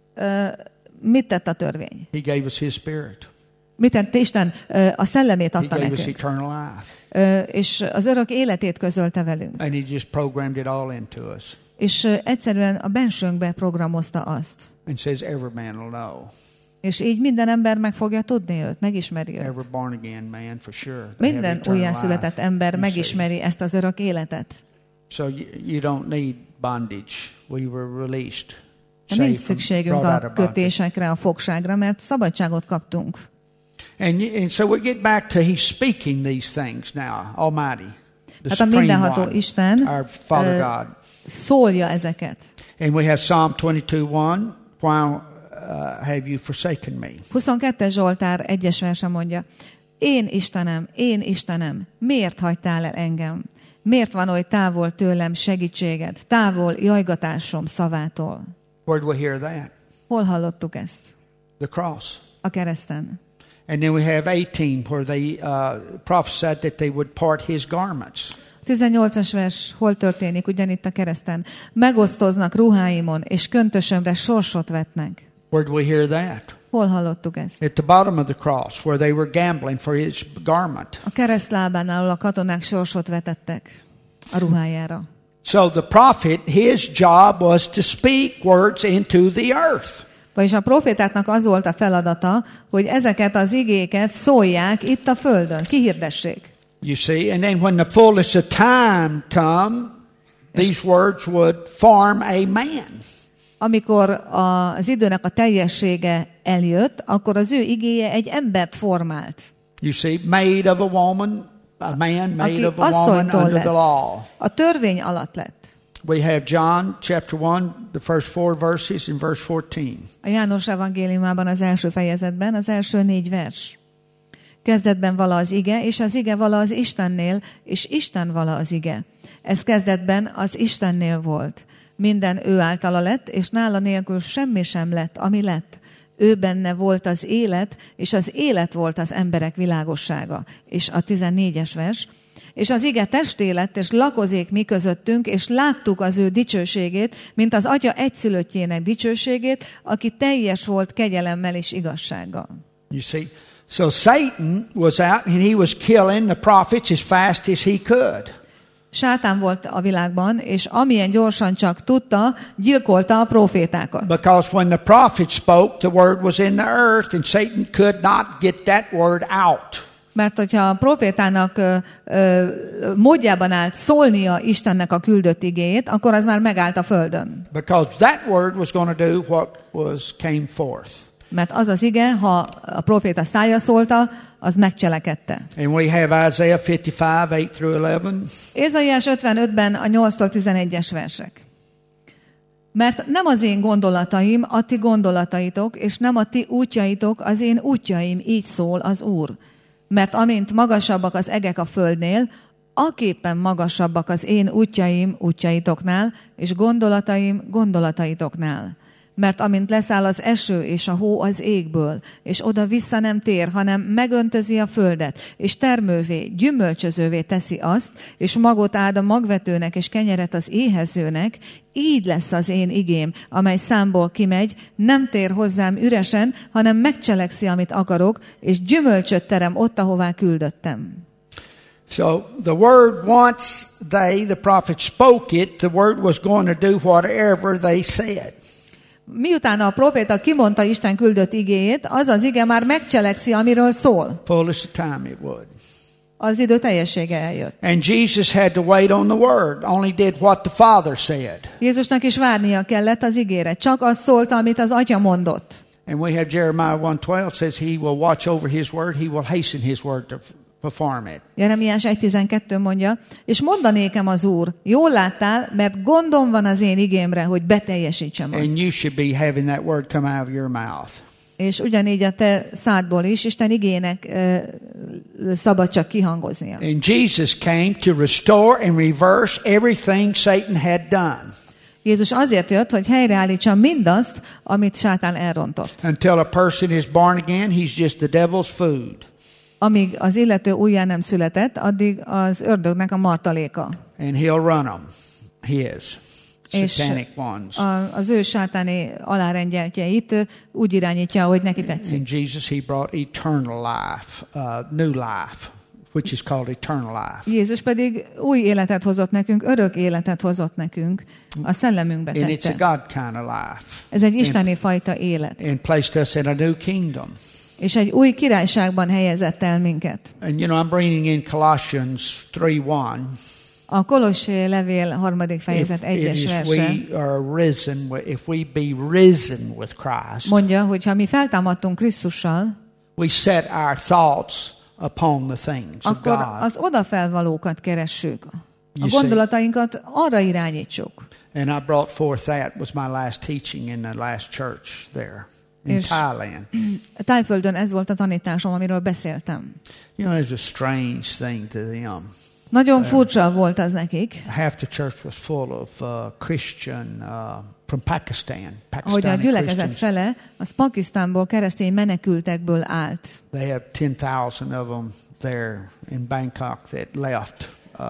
Mit tett a törvény? He gave us his spirit. Mit tett Isten? A szellemét He adta gave us nekünk. eternal life. És az örök életét közölte velünk. And he just programmed it all into us. És egyszerűen a bensőnkbe programozta azt. And says every man will know. És így minden ember meg fogja tudni őt, megismeri őt. Every born again man for sure. They have Minden eternal újjászületett life. ember You see. megismeri ezt az örök életet. So you don't need bondage. We were released. Nincs szükségünk a kötésekre, a fogságra, mert szabadságot kaptunk. And so we get back to he's speaking these things now, Almighty, the Hát a Supreme mindenható One, Isten our Father God. szólja ezeket. And we have Psalm 22:1. Why have you forsaken me? 22. Zsoltár 1-es verse mondja: én Istenem, miért hagytál el engem? Miért van oly távol tőlem segítséged, távol jajgatásom szavától? Where do we hear that? Hol hallottuk ezt? The cross. A kereszten. And then we have 18 where they prophesied that they would part his garments. 18-as vers hol történik ugyanitt a kereszten? Megosztoznak ruháimon, és köntösömre sorsot vetnek. Where do we hear that? Hol hallottuk ezt? At the bottom of the cross, where they were gambling for his garment. A keresztlábánál a katonák sorsot vetettek a ruhájára. So the prophet, his job was to speak words into the earth. Vagyis a profétáknak az volt a feladata, hogy ezeket az igéket szólják itt a földön, kihirdessék. You see, and then when the fullness of time come, these words would form a man. Amikor az időnek a teljessége eljött, akkor az ő igéje egy embert formált. You see, made of a woman, a man made of a woman under the law. A törvény alatt lett. We have John chapter 1, the first 4 verses in verse 14. A János evangéliumában az első fejezetben az első 4 vers. Kezdetben vala az ige, és az ige vala az Istennél, és Isten vala az ige. Ez kezdetben az Istennél volt. Minden ő általa lett, és nála nélkül semmi sem lett, ami lett. Ő benne volt az élet, és az élet volt az emberek világossága. És a 14-es vers. És az ige testé lett, és lakozék mi közöttünk, és láttuk az ő dicsőségét, mint az Atya egyszülöttjének dicsőségét, aki teljes volt kegyelemmel és igazsággal. You see, so Satan was out and he was killing the prophets as fast as he could. Sátán volt a világban, és amilyen gyorsan csak tudta, gyilkolta a profétákat. Because when the prophet spoke, the word was in the earth, and Satan could not get that word out. Mert hogyha a profétának módjában állt szólnia Istennek a küldött igéjét, akkor az már megállt a földön. Because that word was going to do what came forth. Mert az az ige, ha a proféta szája szólta, az megcselekedte. And we have Isaiah 55, 8-11. Ézaiás 55-ben a 8-tól 11-es versek. Mert nem az én gondolataim a ti gondolataitok, és nem a ti útjaitok az én útjaim, így szól az Úr. Mert amint magasabbak az egek a földnél, aképpen magasabbak az én útjaim útjaitoknál, és gondolataim gondolataitoknál. Mert amint leszáll az eső és a hó az égből, és oda vissza nem tér, hanem megöntözi a földet, és termővé, gyümölcsözővé teszi azt, és magot áld a magvetőnek, és kenyeret az éhezőnek, így lesz az én igém, amely számból kimegy, nem tér hozzám üresen, hanem megcselekszi, amit akarok, és gyümölcsöt terem ott, ahová küldöttem. So the word, once the prophet spoke it, the word was going to do whatever they said. Miután a proféta kimondta Isten küldött igéjét, az az ige már megcselekszi, amiről szól. Fullest of time it would. Az idő teljessége eljött. And Jesus had to wait on the word, only did what the Father said. Jézusnak is várnia kellett az igére. Csak az szólt, amit az Atya mondott. And we have Jeremiah 1:12 says he will watch over his word, he will hasten his word to perform it. Jeremiás 1:12 mondja, és mondanékem az Úr, jól láttál, mert gondom van az én igémre, hogy beteljesítsem azt. And you should be having that word come out of your mouth. És ugyanígy a te szádból is Isten igének szabad csak kihangoznia. And Jesus came to restore and reverse everything Satan had done. Jézus azért jött, hogy helyreállítsa mindazt, amit sátán elrontott. Until a person is born again, he's just the devil's food. Amíg az illető újjá nem született, addig az ördögnek a martaléka. And he'll run them, his satanic ones. Az ő sátáni alárendeltjeit úgy irányítja, hogy neki tetszik. And Jesus, he brought eternal life, new life, which is called eternal life. Jézus pedig új életet hozott nekünk, örök életet hozott nekünk, a szellemünkbe And it's a tette. God kind of life. Ez egy isteni fajta élet. And placed us in a new kingdom. És egy új királyságban helyezett el minket. And you know, I'm bringing in Colossians 3:1. A Kolossé levél 3. fejezet 1-es verse If we be risen with Christ, mondja, hogy ha mi feltámadtunk Krisztussal, we set our thoughts upon the things of akkor God. az odafelvalókat keressük. A You see. gondolatainkat arra irányítsuk. And I brought forth that was my last teaching in the last church there in És Thailand. Tájföldön ez volt a tanításom, amiről beszéltem. You know, it was a strange thing to them. Nagyon furcsa volt az nekik, Half the church was full of Christian from Pakistan. hogy a Pakistani gyülekezet Christians. fele az Pakisztánból keresztény menekültekből állt. They have 10,000 of them there in Bangkok that left.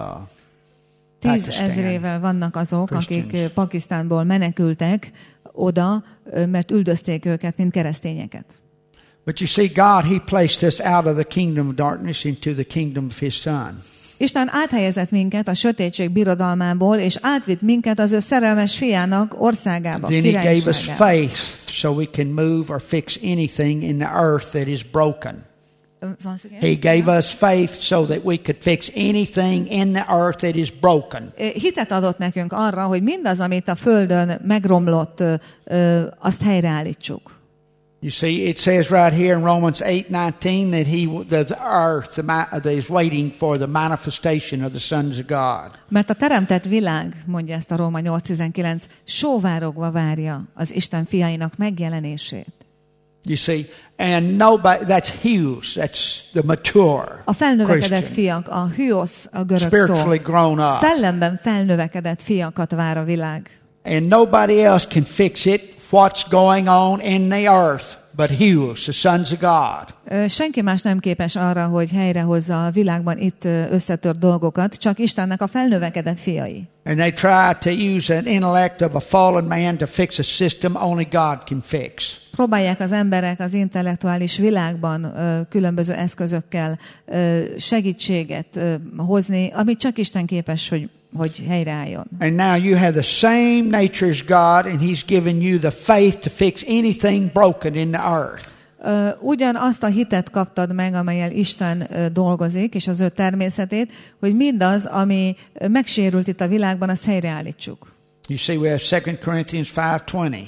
10 000-ével vannak azok, akik Christians. Pakisztánból menekültek oda, mert üldözték őket, mint keresztényeket. But you see, God, He placed us out of the kingdom of darkness into the kingdom of His Son. Isten áthelyezett minket a sötétség birodalmából, és átvitt minket az ő szerelmes fiának országába, Then He gave us királyságába. faith so we can move or fix anything in the earth that is broken. He gave us faith so that we could fix anything in the earth that is broken. Hitet adott nekünk arra, hogy mindaz, amit a földön megromlott, azt helyreállítsuk. You see, it says right here in Romans 8:19 that the earth that is waiting for the manifestation of the sons of God. Mert a teremtett világ, mondja ezt a Róma 8:19, sóvárogva várja az Isten fiainak megjelenését. You see, and nobody, that's huios, that's the mature A felnövekedett Christian, fiak, a hüosz, a görög spiritually szó. grown up. Szellemben felnövekedett fiakat vár a világ. And nobody else can fix it, what's going on in the earth, but huios, the sons of God. Senki más nem képes arra, hogy helyrehozza a világban itt összetört dolgokat, csak Istennek a felnövekedett fiai. And they try to use an intellect of a fallen man to fix a system only God can fix. Próbálják az emberek az intellektuális világban különböző eszközökkel segítséget hozni, amit csak Isten képes, hogy helyreálljon. And now you have the same nature as God, and He's given you the faith to fix anything broken in the earth. Ugyanazt a hitet kaptad meg, amellyel Isten dolgozik, és az ő természetét, hogy mindaz, ami megsérült itt a világban, azt helyreállítsuk. You see, we have 2 Corinthians 5:20.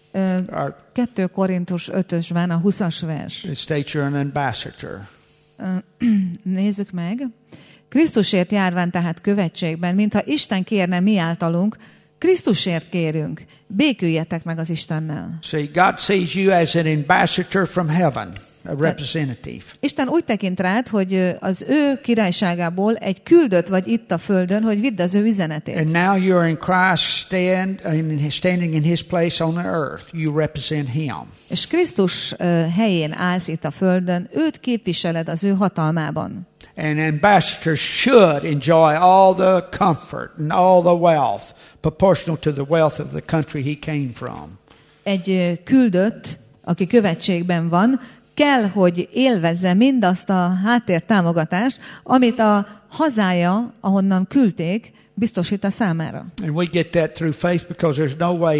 2 Korintus 5-ösben a 20-as vers. It states you're an ambassador. Nézzük meg. Krisztusért járván tehát követségben, mintha Isten kérne mi általunk, Krisztusért kérünk, béküljetek meg az Istennel. See, God sees you as an ambassador from heaven, a representative. Isten úgy tekint rád, hogy az ő királyságából egy küldött vagy itt a földön, hogy vidd az ő üzenetét. And now you're in Christ standing in His place on the earth. You represent Him. És Krisztus helyén állsz itt a földön, őt képviseled az ő hatalmában. And ambassadors should enjoy all the comfort and all the wealth proportional to the wealth of the country he came from. Egy küldött, aki követségben van, kell, hogy élvezze mindazt a háttértámogatást, amit a hazája, ahonnan küldték, biztosít a számára. And we get that through faith because there's no way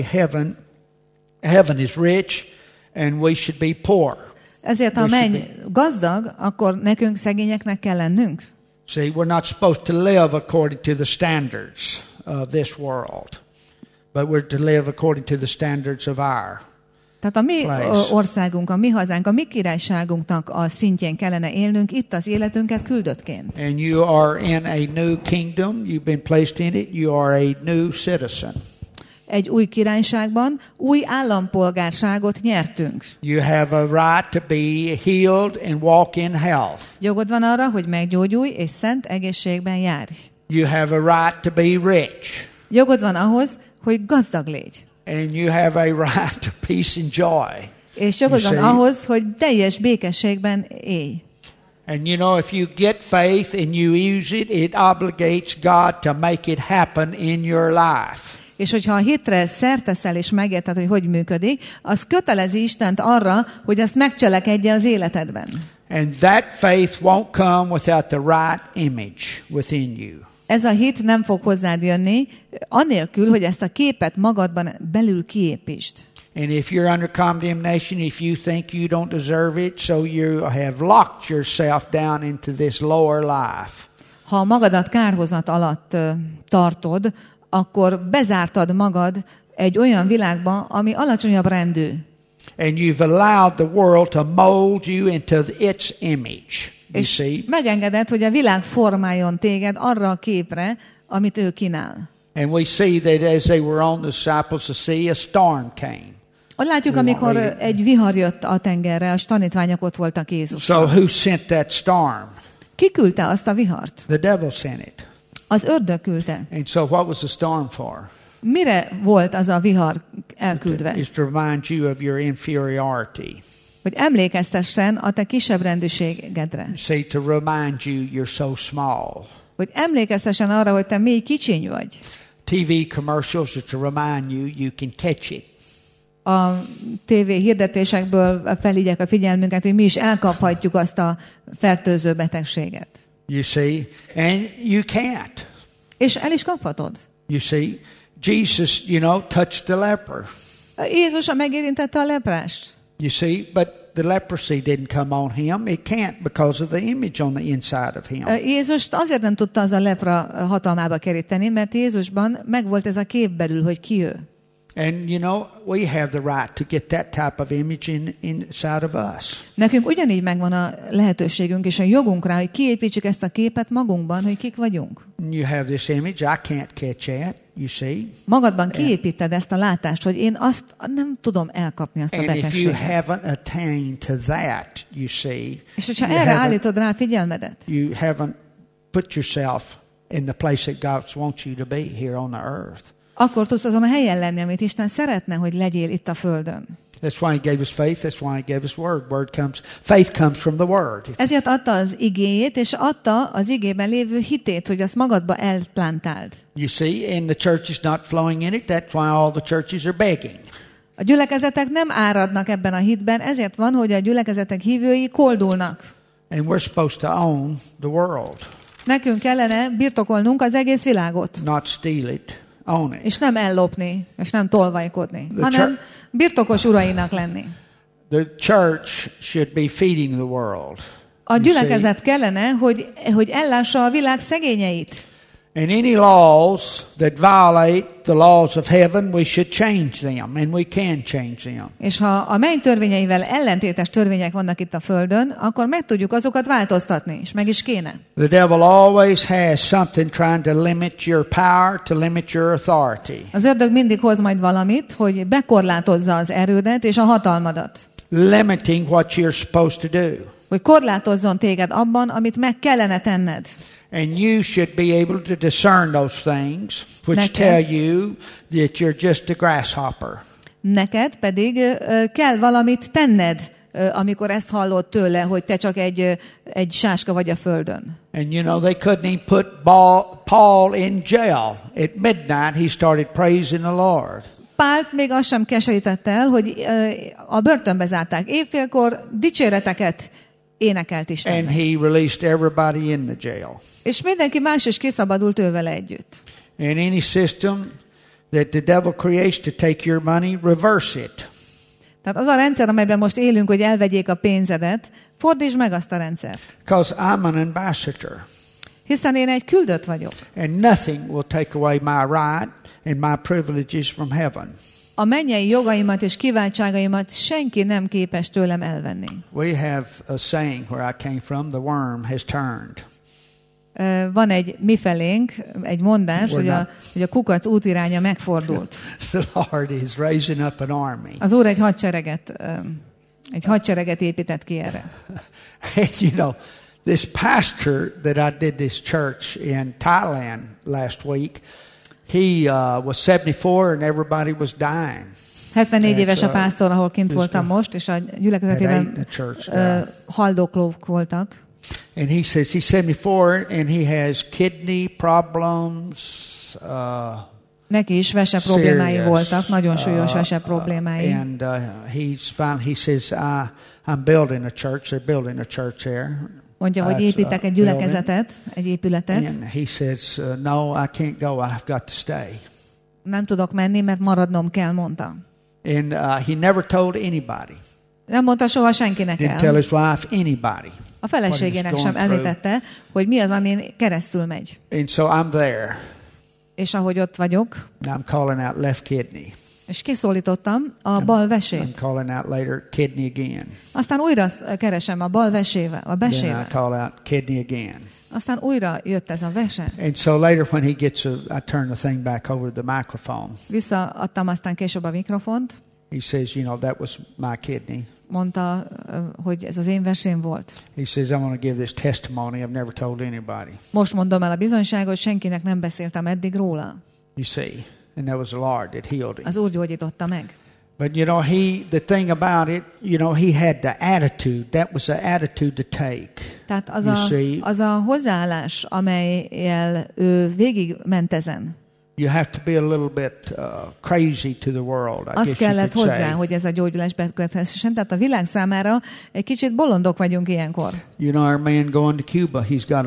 heaven is rich and we should be poor. Ezért, ha a menny gazdag, akkor nekünk szegényeknek kell lennünk. See, we're not supposed to live according to the standards of this world, but we're to live according to the standards of our. Tehát a mi országunk, a mi hazánk, a mi királyságunknak a szintjén kellene élnünk itt az életünket küldöttként. And you are in a new kingdom. You've been placed in it. You are a new citizen. Egy új királyságban új állampolgárságot nyertünk. You have a right to be healed and walk in health. Jogod van arra, hogy meggyógyulj és szent egészségben járj. You have a right to be rich. Jogod van ahhoz, hogy gazdag légy. And you have a right to peace and joy. És jogod van ahhoz, hogy teljes békességben élj. And you know, if you get faith and you use it, it obligates God to make it happen in your life. És hogyha a hitre szert teszel és megérted, hogy hogy működik, az kötelezi Istent arra, hogy azt megcselekedje az életedben. And that faith won't come without the right image within you. Ez a hit nem fog hozzád jönni, anélkül, hogy ezt a képet magadban belül kiépítsd. And if you're under condemnation, if you think you don't deserve it, so you have locked yourself down into this lower life. Ha magadat kárhozat alatt tartod, akkor bezártad magad egy olyan világba, ami alacsonyabb rendű. And you've allowed the world to mold you into its image. És megengeded, hogy a világ formáljon téged arra a képre, amit ő kínál. And we see that as they were on the disciples to see, a storm came. Látjuk, amikor egy vihar jött a tengerre, a tanítványok ott voltak Jézussal. So who sent that storm? Ki küldte azt a vihart? The devil sent it. Az ördög küldte. And so what was the storm for? Mire volt az a vihar elküldve? It's to remind you of your inferiority. Hogy emlékeztessen a te kisebb rendűségedre. See, to remind you you're so small. Hogy emlékeztessen arra, hogy te mély kicsiny vagy. TV commercials are to remind you you can catch it. A TV hirdetésekből felhívják a figyelmünket, hogy mi is elkaphatjuk azt a fertőző betegséget. You see, and you can't. És el is kaphatod. You see, Jesus, touched the leper. Jézus megérintette a leprást. You see, but the leprosy didn't come on him. It can't because of the image on the inside of him. Jézust azért nem tudta az a lepra hatalmába keríteni, mert Jézusban megvolt ez a kép belül, hogy ki ő. And we have the right to get that type of image inside of us. Nekünk ugyanígy megvan a lehetőségünk és a jogunk rá, hogy kiépítsük ezt a képet magunkban, hogy kik vagyunk. You have this image, I can't catch that, you see. Magadban kiépíted ezt a látást, hogy én azt nem tudom elkapni, azt a betegséget. And if you haven't attained to that, you see. És hogyha erre állítod rá a figyelmedet. You haven't put yourself in the place that God wants you to be here on the earth. Akkor tudsz azon a helyen lenni, amit Isten szeretne, hogy legyél itt a földön. That's why he gave us faith, that's why he gave us faith comes from the word. Ezért adta az igéjét, és adta az igében lévő hitét, hogy azt magadba elplantáld. You see, and the church is not flowing in it, that's why all the churches are begging. A gyülekezetek nem áradnak ebben a hitben, ezért van, hogy a gyülekezetek hívői koldulnak. And we're supposed to own the world. Nekünk kellene birtokolnunk az egész világot. Not steal it. Own it. És nem ellopni, és nem tolvajkodni, hanem birtokos urainak lenni. The church should be feeding the world. A gyülekezet kellene, hogy ellássa a világ szegényeit. And any laws that violate the laws of heaven, we should change them, and we can change them. És ha a menny törvényeivel ellentétes törvények vannak itt a földön, akkor meg tudjuk azokat változtatni, és meg is kéne. The devil always has something trying to limit your power, to limit your authority. Az ördög mindig hoz majd valamit, hogy bekorlátozza az erődet és a hatalmadat. Limiting what you're supposed to do. Hogy korlátozzon téged abban, amit meg kellene tenned. And you should be able to discern those things which tell you that you're just a grasshopper. Neked pedig kell valamit tenned, amikor ezt hallod tőle, hogy te csak egy sáska vagy a földön. And they couldn't even put Paul in jail. At midnight he started praising the Lord. Pált még azt sem keserítette el, hogy a börtönbe zárták. Éjfélkor dicséreteket énekelt And Istennek. he released everybody in the jail. És mindenki más is kiszabadult ővele együtt. And any system that the devil creates to take your money, reverse it. Tehát az a rendszer, amelyben most élünk, hogy elvegyék a pénzedet, fordítsd meg azt a rendszert. Because I'm an ambassador. Hiszen én egy küldött vagyok. And nothing will take away my right and my privileges from heaven. A mennyei jogaimat és kiváltságaimat senki nem képes tőlem elvenni. We have a saying where I came from, the worm has turned. Van egy mifelénk, egy mondás, hogy a kukac útiránya megfordult. The Lord is raising up an army. Az Úr egy hadsereget épített ki erre. And you know, this pastor that I did this church in Thailand last week, he was 74 and everybody was dying. 74 éves a pásztor, ahol kint voltam most, és a gyülekezetében haldoklók voltak. And he says he's 74 and he has kidney problems. Neki is vese problémái voltak, nagyon súlyos vese problémái. And he says, I'm building a church. They're building a church there. Mondja, hogy építek egy gyülekezetet, egy épületet. And he says, no, I can't go. I've got to stay. Nem tudok menni, mert maradnom kell, mondta. And he never told anybody. Nem mondta soha senkinek Didn't tell el. his wife, anybody. A feleségének sem említette, hogy mi az, amin keresztül megy. And so I'm there. És ahogy ott vagyok, Now I'm calling out left kidney. és kiszólítottam a bal I'm vesét. calling out later kidney again. Aztán újra keresem a bal vesével, a Then I besével. call out kidney again. Aztán újra jött ez a vese. And so later when he gets I turn the thing back over to the microphone. Visszaadtam aztán később a mikrofont. He says, you know, that was my kidney. Mondta, hogy ez az én vesém volt. He says, I'm going to give this testimony. I've never told anybody. Most mondom el a bizonyságot, senkinek nem beszéltem eddig róla. You see, and that was the Lord that healed him. Az Úr gyógyította meg. But you know, the thing about it, you know, he had the attitude. That was the attitude to take. Tehát az a hozzáállás, amelyel ő végigment ezen. You have to be a little bit crazy to the world, I Az guess kellett you could hozzá, say. hogy ez a gyógyulás bekövetkezhessen. Tehát a világ számára egy kicsit bolondok vagyunk ilyenkor. You know, our man going to Cuba, he's got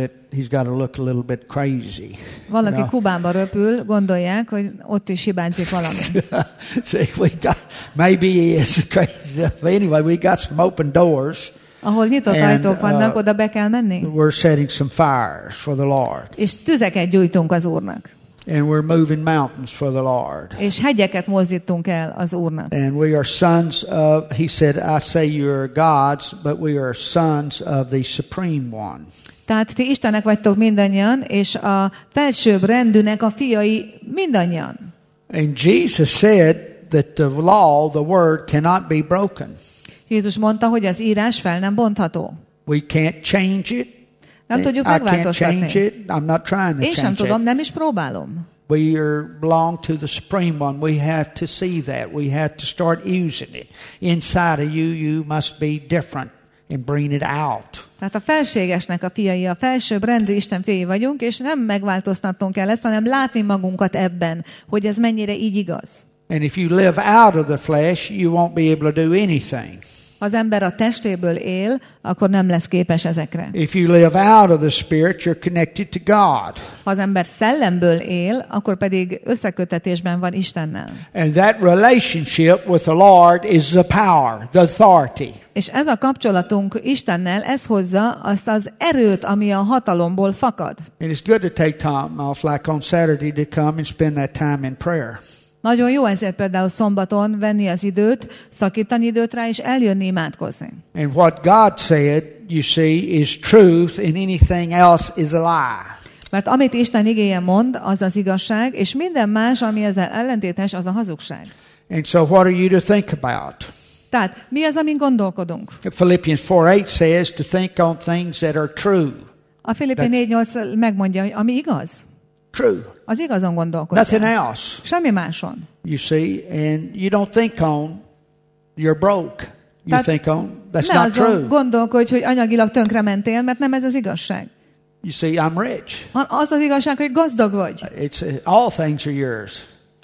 to look a little bit crazy. Valaki You know? Kubába röpül, gondolják, hogy ott is hibázik valami. See, maybe he is crazy. But anyway, we got some open doors. Ahol nyitott And, ajtók vannak, oda be kell menni. We're setting some fires for the Lord. És tüzeket gyújtunk az Úrnak. And we're moving mountains for the Lord. És hegyeket mozdítunk el az Úrnak. And we are sons of, he said, I say you are gods, but we are sons of the Supreme One. Tehát ti Istenek vagytok mindannyian, és a felsőbb rendűnek a fiai mindannyian. And Jesus said that the law, the word, cannot be broken. Jézus mondta, hogy az írás fel nem bontható. We can't change it. Nem tudjuk I can't change megváltoztatni. it. I'm not trying to Én sem change tudom, it. nem is próbálom. We belong to the Supreme One. We have to see that. We have to start using it. Inside of you, you must be different and bring it out. Tehát a felségesnek a fiai, a felsőbb rendű Isten fiai vagyunk, és nem megváltoztatnunk kell ezt, hanem látni magunkat ebben, hogy ez mennyire így igaz. And if you live out of the flesh, you won't be able to do anything. Ha az ember a testéből él, akkor nem lesz képes ezekre. If you live out of the Spirit, you're connected to God. Ha az ember szellemből él, akkor pedig összekötetésben van Istennel. And that relationship with the Lord is the power, the authority. És ez a kapcsolatunk Istennel, ez hozza azt az erőt, ami a hatalomból fakad. And it's good to take time off, like on Saturday, to come and spend that time in prayer. Nagyon jó ezért például szombaton venni az időt, szakítani időt rá, és eljönni imádkozni. And what God said, you see, is truth, and anything else is a lie. Mert amit Isten igéje mond, az az igazság, és minden más, ami ezzel ellentétes, az a hazugság. And so what are you to think about? Tehát mi az, amin gondolkodunk? Philippians 4:8 says to think on things that are true. A Filippi 4:8 megmondja, hogy ami igaz. True. Az igazon Nothing gondolkodjál. else. Semmi máson. You see, and you don't think on you're broke. You Tehát think on that's ne not azon true. gondolkodj, hogy anyagilag tönkre mentél, mert nem ez az igazság. You see, I'm rich. Az az igazság, hogy gazdag vagy. It's all things are yours.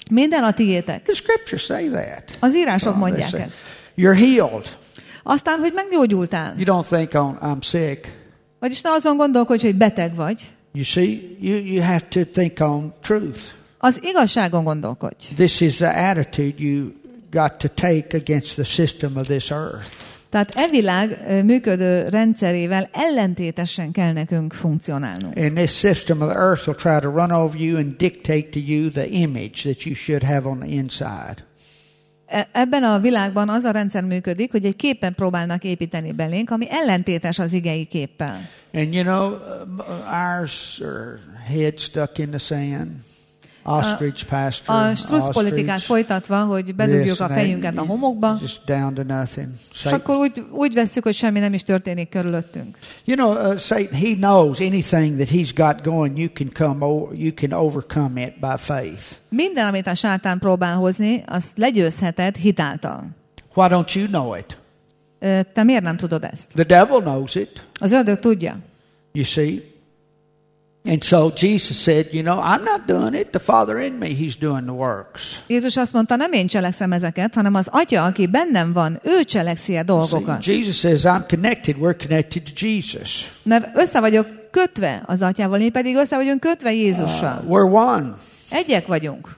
Minden a tiétek. The scriptures say that. Az írások They mondják say, ezt. you're healed. Aztán, hogy meggyógyultál. You don't think I'm sick. Vagyis ne azon gondolkodj, hogy beteg vagy. You see, you have to think on truth. Az igazságon gondolkodj. This is the attitude you got to take against the system of this earth. Tehát e világ működő rendszerével ellentétesen kell nekünk funkcionálnunk. And this system of the earth will try to run over you and dictate to you the image that you should have on the inside. Ebben a világban az a rendszer működik, hogy egy képen próbálnak építeni belénk, ami ellentétes az igei képpel. And you know, ours are head stuck in the sand. Ostrich pasture. A strusz politikát folytatva, hogy bedugjuk a fejünket a homokba, just down to nothing. és akkor úgy vesszük, hogy semmi nem is történik körülöttünk. You know, Satan, he knows anything that he's got going, you can overcome it by faith. Minden, amit a sátán próbál hozni, azt legyőzheted hitáltal. Why don't you know it? Te miért nem tudod ezt? The devil knows it. Az ördög tudja. You see? And so Jesus said, you know, I'm not doing it. The Father in me, he's doing the works. Jézus azt mondta, nem én cselekszem ezeket, hanem az Atya, aki bennem van, ő cselekszi a dolgokat. See, Jesus says, I'm connected. We're connected to Jesus. Mert össze vagyok kötve az Atyával, mi pedig össze vagyunk kötve Jézussal. We're one. Egyek vagyunk.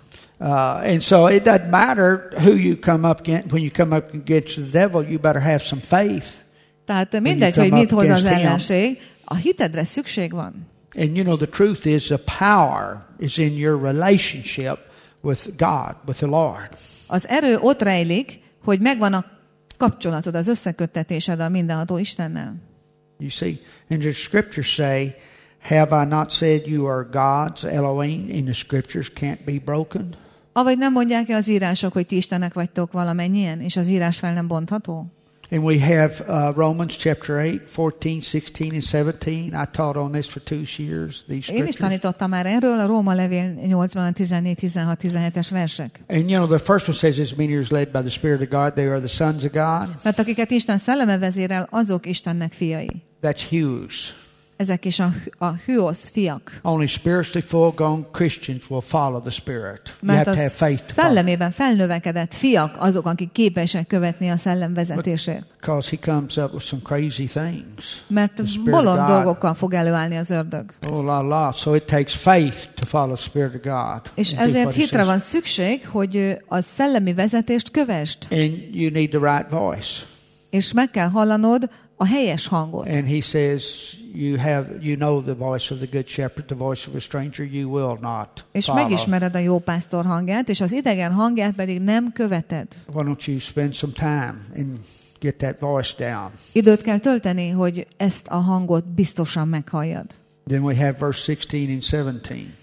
And so it doesn't matter who you come up against. When you come up against the devil, you better have some faith. Tehát mindegy, hogy mit hoz az ellenség, a hitedre szükség van. And you know, the truth is the power is in your relationship with God, with the Lord. Az erő ott rejlik, hogy megvan a kapcsolatod, az összeköttetésed a mindenható Istennel. You see, and the scriptures say, have I not said you are God's Elohim, and the scriptures can't be broken? Avagy nem mondják-e az írások, hogy ti istenek vagytok valamennyien, és az írás fel nem bontható? And we have Romans chapter 8, 14, 16, and 17. I taught on this for 2 years, these scriptures. Én is tanítottam már erről, a Róma levél 80, 14, 16, 17-es versek. And you know, the first one says, as many are led by the Spirit of God, they are the sons of God. Mert akiket Isten szelleme vezérel, azok Istennek fiai. That's huge. Ezek is a hüosz fiak. Only spiritually full-grown Christians will follow the Spirit. You Mert have to a have faith to follow. szellemében felnövekedett fiak azok, akik képesek követni a szellem vezetését. Because he comes up with some crazy things. Mert bolond dolgokkal fog előállni az ördög. Oh, la. So it takes faith to follow the Spirit of God. És ezért hitre van szükség, hogy a szellemi vezetést kövesd. And you need the right voice. És meg kell hallanod a helyes hangot. And he says, you know the voice of the good shepherd, the voice of a stranger you will not És follow. megismered a jó pásztor hangját, és az idegen hangját pedig nem követed. Why don't you spend some time and get that voice down? Időt kell tölteni, hogy ezt a hangot biztosan meghalljad. Then we have verse 16 and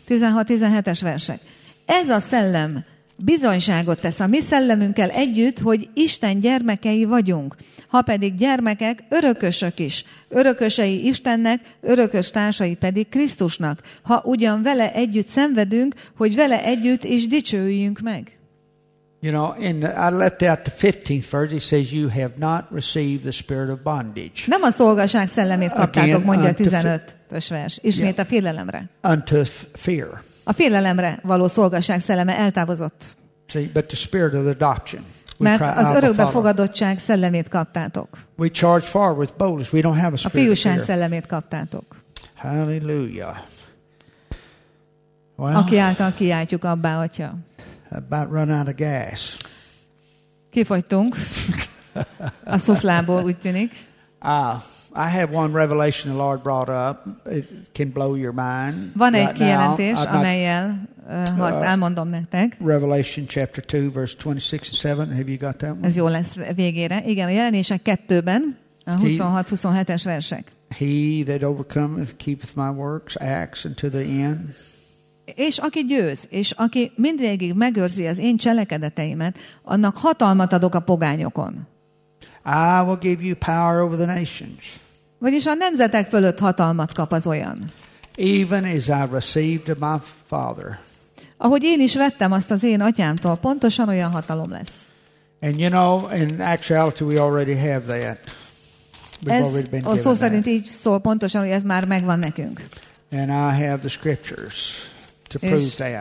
17. 16-17-es versek. Ez a szellem bizonyságot tesz a mi szellemünkkel együtt, hogy Isten gyermekei vagyunk. Ha pedig gyermekek, örökösök is. Örökösei Istennek, örökös társai pedig Krisztusnak. Ha ugyan vele együtt szenvedünk, hogy vele együtt is dicsőjünk meg. You know, I left out the 15th verse. He says, you have not received the spirit of bondage. Nem a szolgaság szellemét kaptátok, Again, mondja a unto 15-ös vers. Ismét a félelemre. Unto fear. A félelemre való szolgaság szelleme eltávozott. See, but the spirit of adoption. Mert az örökbefogadottság szellemét kaptátok. We charge forward with boldness. We don't have a A spirit of fiúság fear. szellemét kaptátok. Hallelujah. Well, Aki által kiáltjuk abbá, Atya. about run out of gas. Kifogytunk a szuflából, úgy tűnik. I have one revelation the Lord brought up. It can blow your mind. Van egy right now. kijelentés, I'm not- amelyel, ha azt elmondom nektek, Revelation chapter 2, verse 26 and 7. Have you got that one? ez jó lesz végére. Igen, a Jelenések 2-ben, a 26-27-es versek. He that overcometh keepeth my works, acts unto the end. És aki győz, és aki mindvégig megőrzi az én cselekedeteimet, annak hatalmat adok a pogányokon. I will give you power over the nations, Vagyis a nemzetek fölött hatalmat kap az olyan. even as I received of my Father. Ahogy én is vettem azt az én atyámtól, pontosan olyan hatalom lesz. And you know, in actuality, we already have that. We've Ez already been a szó given szerint that. így szól pontosan, hogy ez már megvan nekünk. And I have the scriptures to prove that.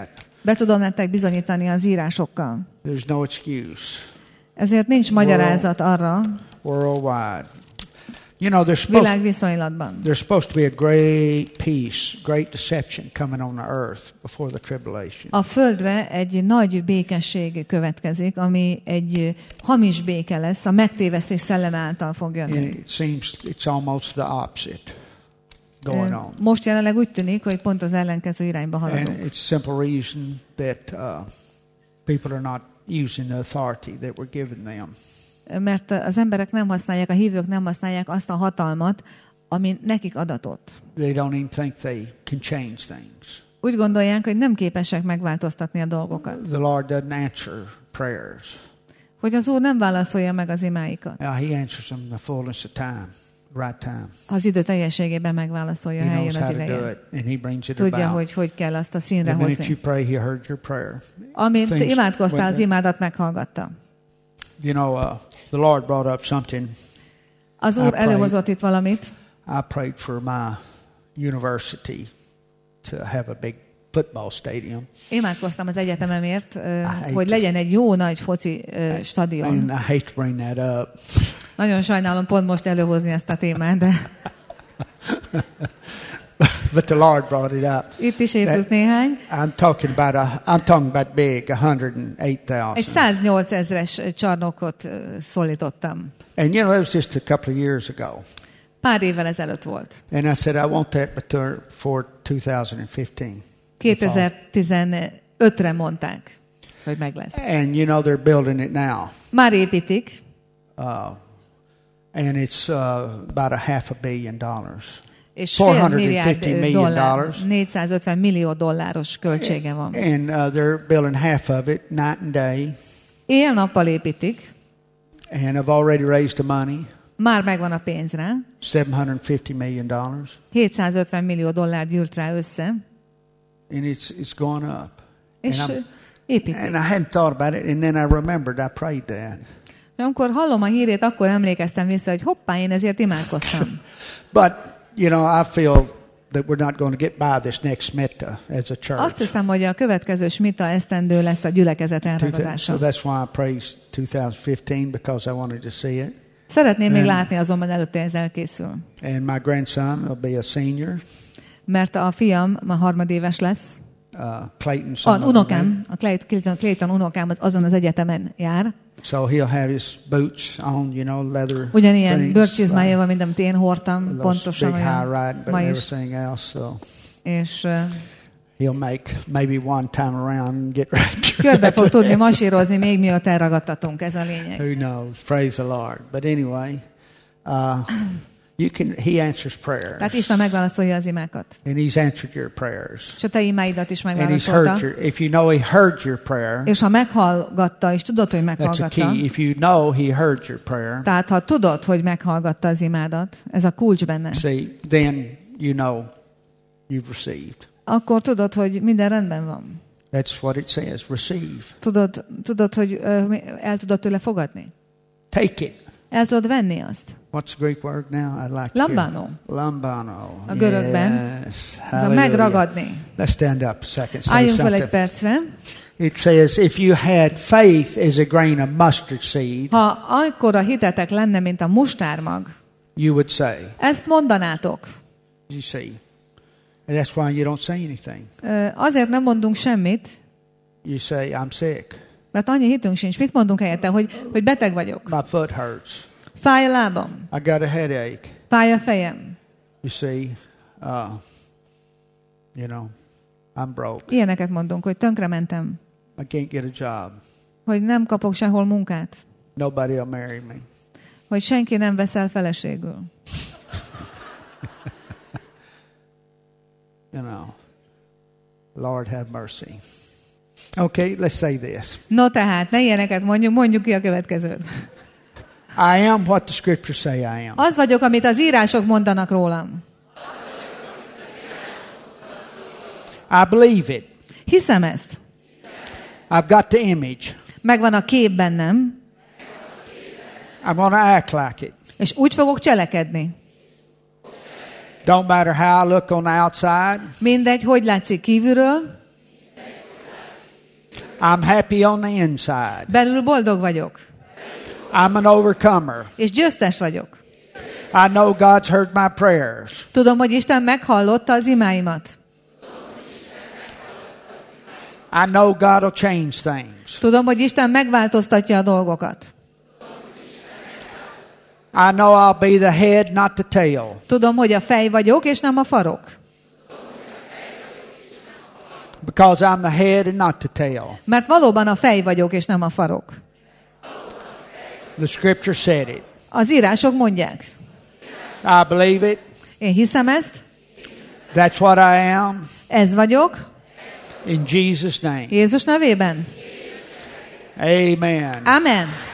Be tudom nektek bizonyítani az írásokkal. There's no excuse. Ezért nincs magyarázat arra Worldwide. You know, világviszonylatban. there's supposed to be a great peace, great deception coming on the earth before the tribulation. A földre egy nagy békesség következik, ami egy hamis béke lesz, a megtévesztés szelleme által fog jönni. And it seems it's almost the opposite going on. Most jelenleg úgy tűnik, hogy pont az ellenkező irányba And haladunk. it's simple reason that people are not using the authority that we're giving them. Mert az emberek nem használják, a hívők nem használják azt a hatalmat, ami nekik adatott. They don't even think they can change things. Úgy gondolják, hogy nem képesek megváltoztatni a dolgokat. The Lord doesn't answer prayers. Hogy az Úr nem válaszolja meg az imáikat. Now, He answers them in the fullness of time, right time. Az idő teljességében megválaszolja, He knows eljön az how to do ideje. it, and He brings it Tudja, about. hogy kell azt a színre The minute hozni. you pray, He heard your prayer. Amint Things imádkoztál, went az imádat meghallgatta. You know, the Lord brought up something. Az Úr előhozott itt valamit. I prayed for my university to have a big football stadium. Imádkoztam az egyetememért, hogy legyen egy jó nagy foci stadion. And I hate to bring that up. Nagyon sajnálom pont most előhozni ezt a témát, de But the Lord brought it up. itt is épült néhány. I'm talking about big, 108,000. Egy 108 ezres csarnokot szólítottam. And you know, it was just a couple of years ago. Pár évvel ezelőtt volt. And I said, I want that for 2015. 2015-re mondták, hogy meg lesz. And you know, they're building it now. Már építik, And it's about $500 million. és $500 $450 million. 450 millió dolláros költsége van. And they're building half of it night and day. Éjjel-nappal építik, And I've already raised the money, már megvan a pénz rá, $750 million. 750 millió dollár gyűrt rá össze, And it's going up. és And építik. And I hadn't thought about it, and then I remembered I prayed that. Amikor hallom a hírét, akkor emlékeztem vissza, hogy hoppá, én ezért imádkoztam. But, you know, I feel that we're not going to get by this next Smita as a church. Azt hiszem, hogy a következő Smita esztendő lesz a gyülekezet elragadása. So that's why I praised 2015, because I wanted to see it. Szeretném még látni, azonban előtte ez elkészül. And my grandson will be a senior. Mert a fiam ma harmadéves lesz. Clayton. A Clayton unokám azon az egyetemen jár. So he'll have his boots on, you know, leather. Ugyanilyen bőrcsizmája van, mint amit én hordtam, pontosan big olyan high ride, but ma is. everything else. So És he'll make maybe one time around and get right. körbe fog tudni masírozni, még miatt elragadtatunk, ez a lényeg. Who knows? Praise the Lord. But anyway, he answers prayers. Tehát Isten megválaszolja az imákat. And he's answered your prayers. És a te imáidat is And he's megválaszolta. if you know he heard your prayer, És ha meghallgatta, és tudod, hogy that's a meghallgatta, key. If you know he heard your prayer, tehát ha tudod, hogy meghallgatta az imádat, ez a kulcs benne, see, then you know you've received. akkor tudod, hogy minden rendben van. That's what it says, receive. Tudod, hogy el tudod tőle fogadni. Take it. El tudod venni azt. What's the Greek word now? I'd like Lambano. to hear. Lambano. A görögben. Yes. Ez a Hallelujah. megragadni. Let's stand up a second. Say Álljunk fel egy something. percre. It says, if you had faith as a grain of mustard seed, Ha akkora hitetek lenne, mint a mustármag, you would say, ezt mondanátok. you see. And that's why you don't say anything. Azért nem mondunk semmit, You say, I'm sick. mert annyi hitünk sincs. Mit mondunk helyette, hogy beteg vagyok? My foot hurts. Fáj a lábam. I got a headache. Fáj a fejem. You see, you know, I'm broke. Ilyeneket mondunk, hogy tönkrementem, I can't get a job. hogy nem kapok sehol munkát, Nobody will marry me. hogy senki nem veszel feleségül. You know, Lord have mercy. Okay, let's say this. No tehát, ne ilyeneket mondjuk ki a következőt. I am what the scriptures say I am. Az vagyok, amit az írások mondanak rólam. I believe it. Hiszem ezt. I've got the image. Megvan a kép bennem, I'm going to act like it. és úgy fogok cselekedni. Don't matter how I look on the outside. Mindegy, hogy látszik kívülről, I'm happy on the inside. Belül boldog vagyok. I'm an overcomer. És győztes vagyok. I know God's heard my prayers. Tudom, hogy Isten meghallotta az imáimat. I know God will change things. Tudom, hogy Isten megváltoztatja a dolgokat. I know I'll be the head, not the tail. Tudom, hogy a fej vagyok, és nem a farok. Because I'm the head and not the tail. Mert valóban a fej vagyok, és nem a farok. The scripture said it. Az írások mondják. I believe it. Én hiszem ezt. That's what I am. Ez vagyok. In Jesus' name. Jézus nevében. Amen. Amen.